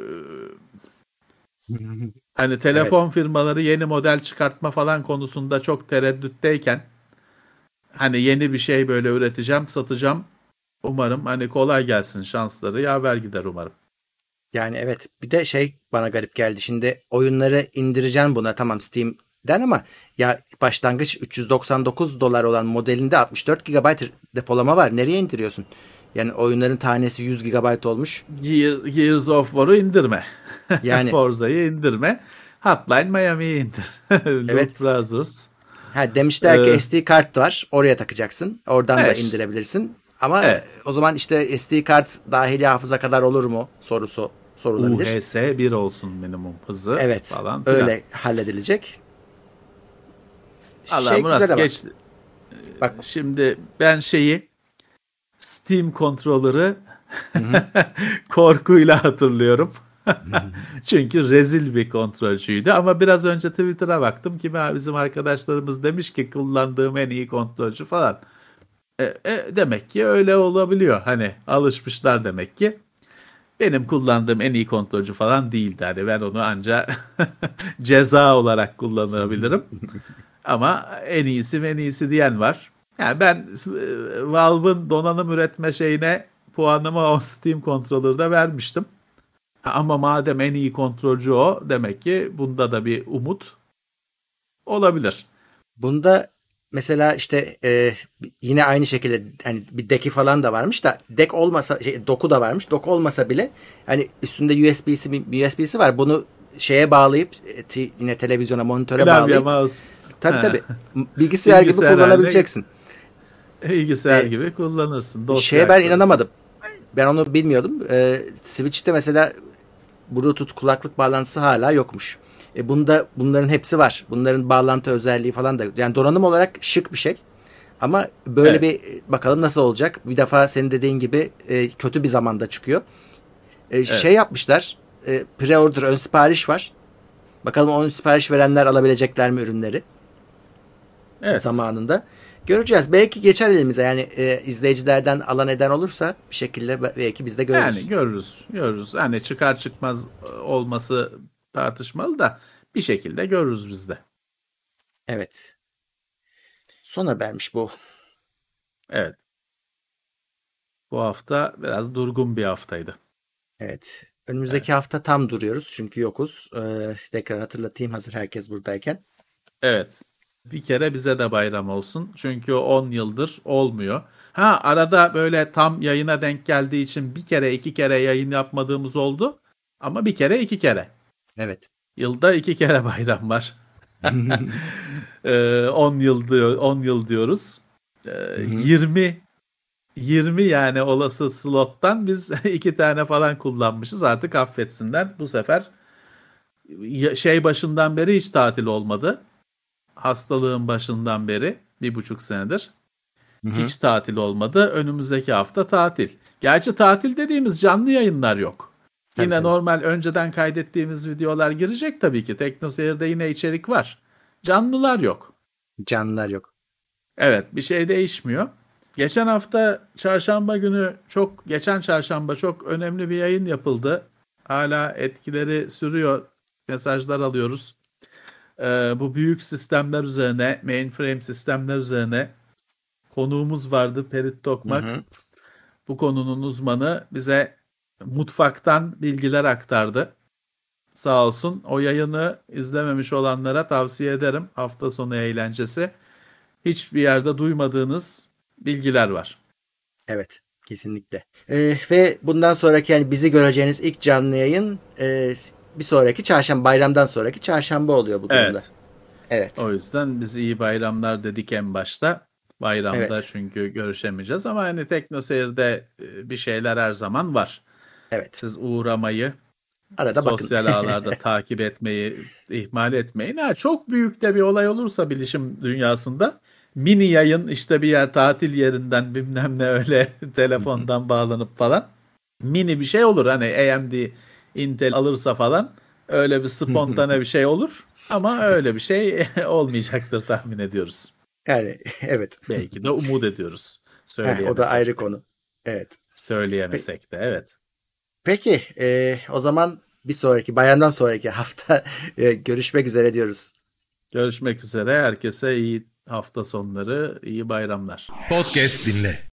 hani telefon firmaları yeni model çıkartma falan konusunda çok tereddütteyken hani yeni bir şey böyle üreteceğim, satacağım. Umarım hani kolay gelsin şansları yaver gider umarım. Yani evet bir de bana garip geldi. Şimdi oyunları indireceğim buna tamam Steam'den ama ya başlangıç $399 olan modelinde 64 GB depolama var. Nereye indiriyorsun? Yani oyunların tanesi 100 GB olmuş. Gears of War'u indirme. Yani Forza'yı indirme. Hotline Miami'yi indir. Evet. Brothers. Demişler ki SD kart var. Oraya takacaksın. Oradan da indirebilirsin. Ama o zaman işte SD kart dahili hafıza kadar olur mu sorusu sorulabilir. UHS 1 olsun minimum hızı falan. Öyle halledilecek. Allah Murat güzel ama. Bak şimdi ben Steam controller'ı korkuyla hatırlıyorum. Çünkü rezil bir kontrolcüydü. Ama biraz önce Twitter'a baktım ki bizim arkadaşlarımız demiş ki kullandığım en iyi kontrolcü falan. Demek ki öyle olabiliyor. Hani alışmışlar demek ki. Benim kullandığım en iyi kontrolcü falan değildi. Hani ben onu ancak ceza olarak kullanabilirim. Ama en iyisi diyen var. Yani ben Valve'ın donanım üretme puanımı o Steam Controller'da vermiştim. Ama madem en iyi kontrolcü o, demek ki bunda da bir umut olabilir. Bunda mesela işte yine aynı şekilde hani bir deki falan da varmış da dek olmasa doku da varmış. Doku olmasa bile hani üstünde USB'si var. Bunu şeye bağlayıp yine televizyona, monitöre Klavye, bağlayıp mouse. tabii bilgisayar gibi kullanabileceksin. Bilgisayar gibi kullanırsın. Dosya Şeye ben aktarırsın. inanamadım. Ben onu bilmiyordum. Switch'te mesela Bluetooth kulaklık bağlantısı hala yokmuş. Bunda bunların hepsi var. Bunların bağlantı özelliği falan da. Yani donanım olarak şık bir şey. Ama böyle bir bakalım nasıl olacak. Bir defa senin dediğin gibi kötü bir zamanda çıkıyor. Şey yapmışlar. Pre-order, ön sipariş var. Bakalım ön sipariş verenler alabilecekler mi ürünleri Evet. zamanında. Göreceğiz. Belki geçer elimize. Yani izleyicilerden alan eden olursa bir şekilde belki biz de görürüz. Yani görürüz. Hani çıkar çıkmaz olması tartışmalı da bir şekilde görürüz biz de. Evet. Son habermiş bu. Evet. Bu hafta biraz durgun bir haftaydı. Evet. Evet. Önümüzdeki hafta tam duruyoruz çünkü yokuz. Tekrar hatırlatayım hazır herkes buradayken. Evet. Bir kere bize de bayram olsun. Çünkü 10 yıldır olmuyor. Ha, arada böyle tam yayına denk geldiği için bir kere 2 kere yayın yapmadığımız oldu. Ama bir kere 2 kere. Evet. Yılda 2 kere bayram var. 10 yıl diyor, 10 yıl diyoruz. Hı hı. 20 yani olası slottan biz 2 tane falan kullanmışız. Artık affetsinler. Bu sefer şey başından beri hiç tatil olmadı. Hastalığın başından beri 1,5 senedir Hı hı. hiç tatil olmadı. Önümüzdeki hafta tatil. Gerçi tatil dediğimiz canlı yayınlar yok. Tabii Yine tabii. normal önceden kaydettiğimiz videolar girecek tabii ki. TeknoSeyir'de yine içerik var. Canlılar yok. Canlılar yok. Evet, bir şey değişmiyor. Geçen çarşamba çok önemli bir yayın yapıldı. Hala etkileri sürüyor. Mesajlar alıyoruz. Bu büyük sistemler üzerine, mainframe sistemler üzerine konuğumuz vardı, Perit Hı Tokmak. hı. Bu konunun uzmanı bize mutfaktan bilgiler aktardı. Sağ olsun. O yayını izlememiş olanlara tavsiye ederim. Hafta sonu eğlencesi. Hiçbir yerde duymadığınız bilgiler var. Evet. Kesinlikle. Ve bundan sonraki yani bizi göreceğiniz ilk canlı yayın bir sonraki çarşamba, bayramdan sonraki çarşamba oluyor bu durumda. Evet. Evet. O yüzden biz iyi bayramlar dedik en başta. Bayramda Evet. çünkü görüşemeyeceğiz ama hani TeknoSeyir'de bir şeyler her zaman var. Evet. Siz uğramayı, Arada bakın. sosyal ağlarda takip etmeyi ihmal etmeyin. Ha, çok büyük de bir olay olursa bilişim dünyasında mini yayın işte bir yer tatil yerinden bilmem ne öyle telefondan bağlanıp falan mini bir şey olur. Hani AMD Intel alırsa falan öyle bir spontane bir şey olur. Ama öyle bir şey olmayacaktır tahmin ediyoruz. Yani evet. Belki de umut ediyoruz. O da ayrı Söyleyemesek de. konu. Evet. Pe- Söyleyemesek de evet. Peki, o zaman bir sonraki bayramdan sonraki hafta görüşmek üzere diyoruz. Görüşmek üzere. Herkese iyi hafta sonları, iyi bayramlar. Podcast dinle.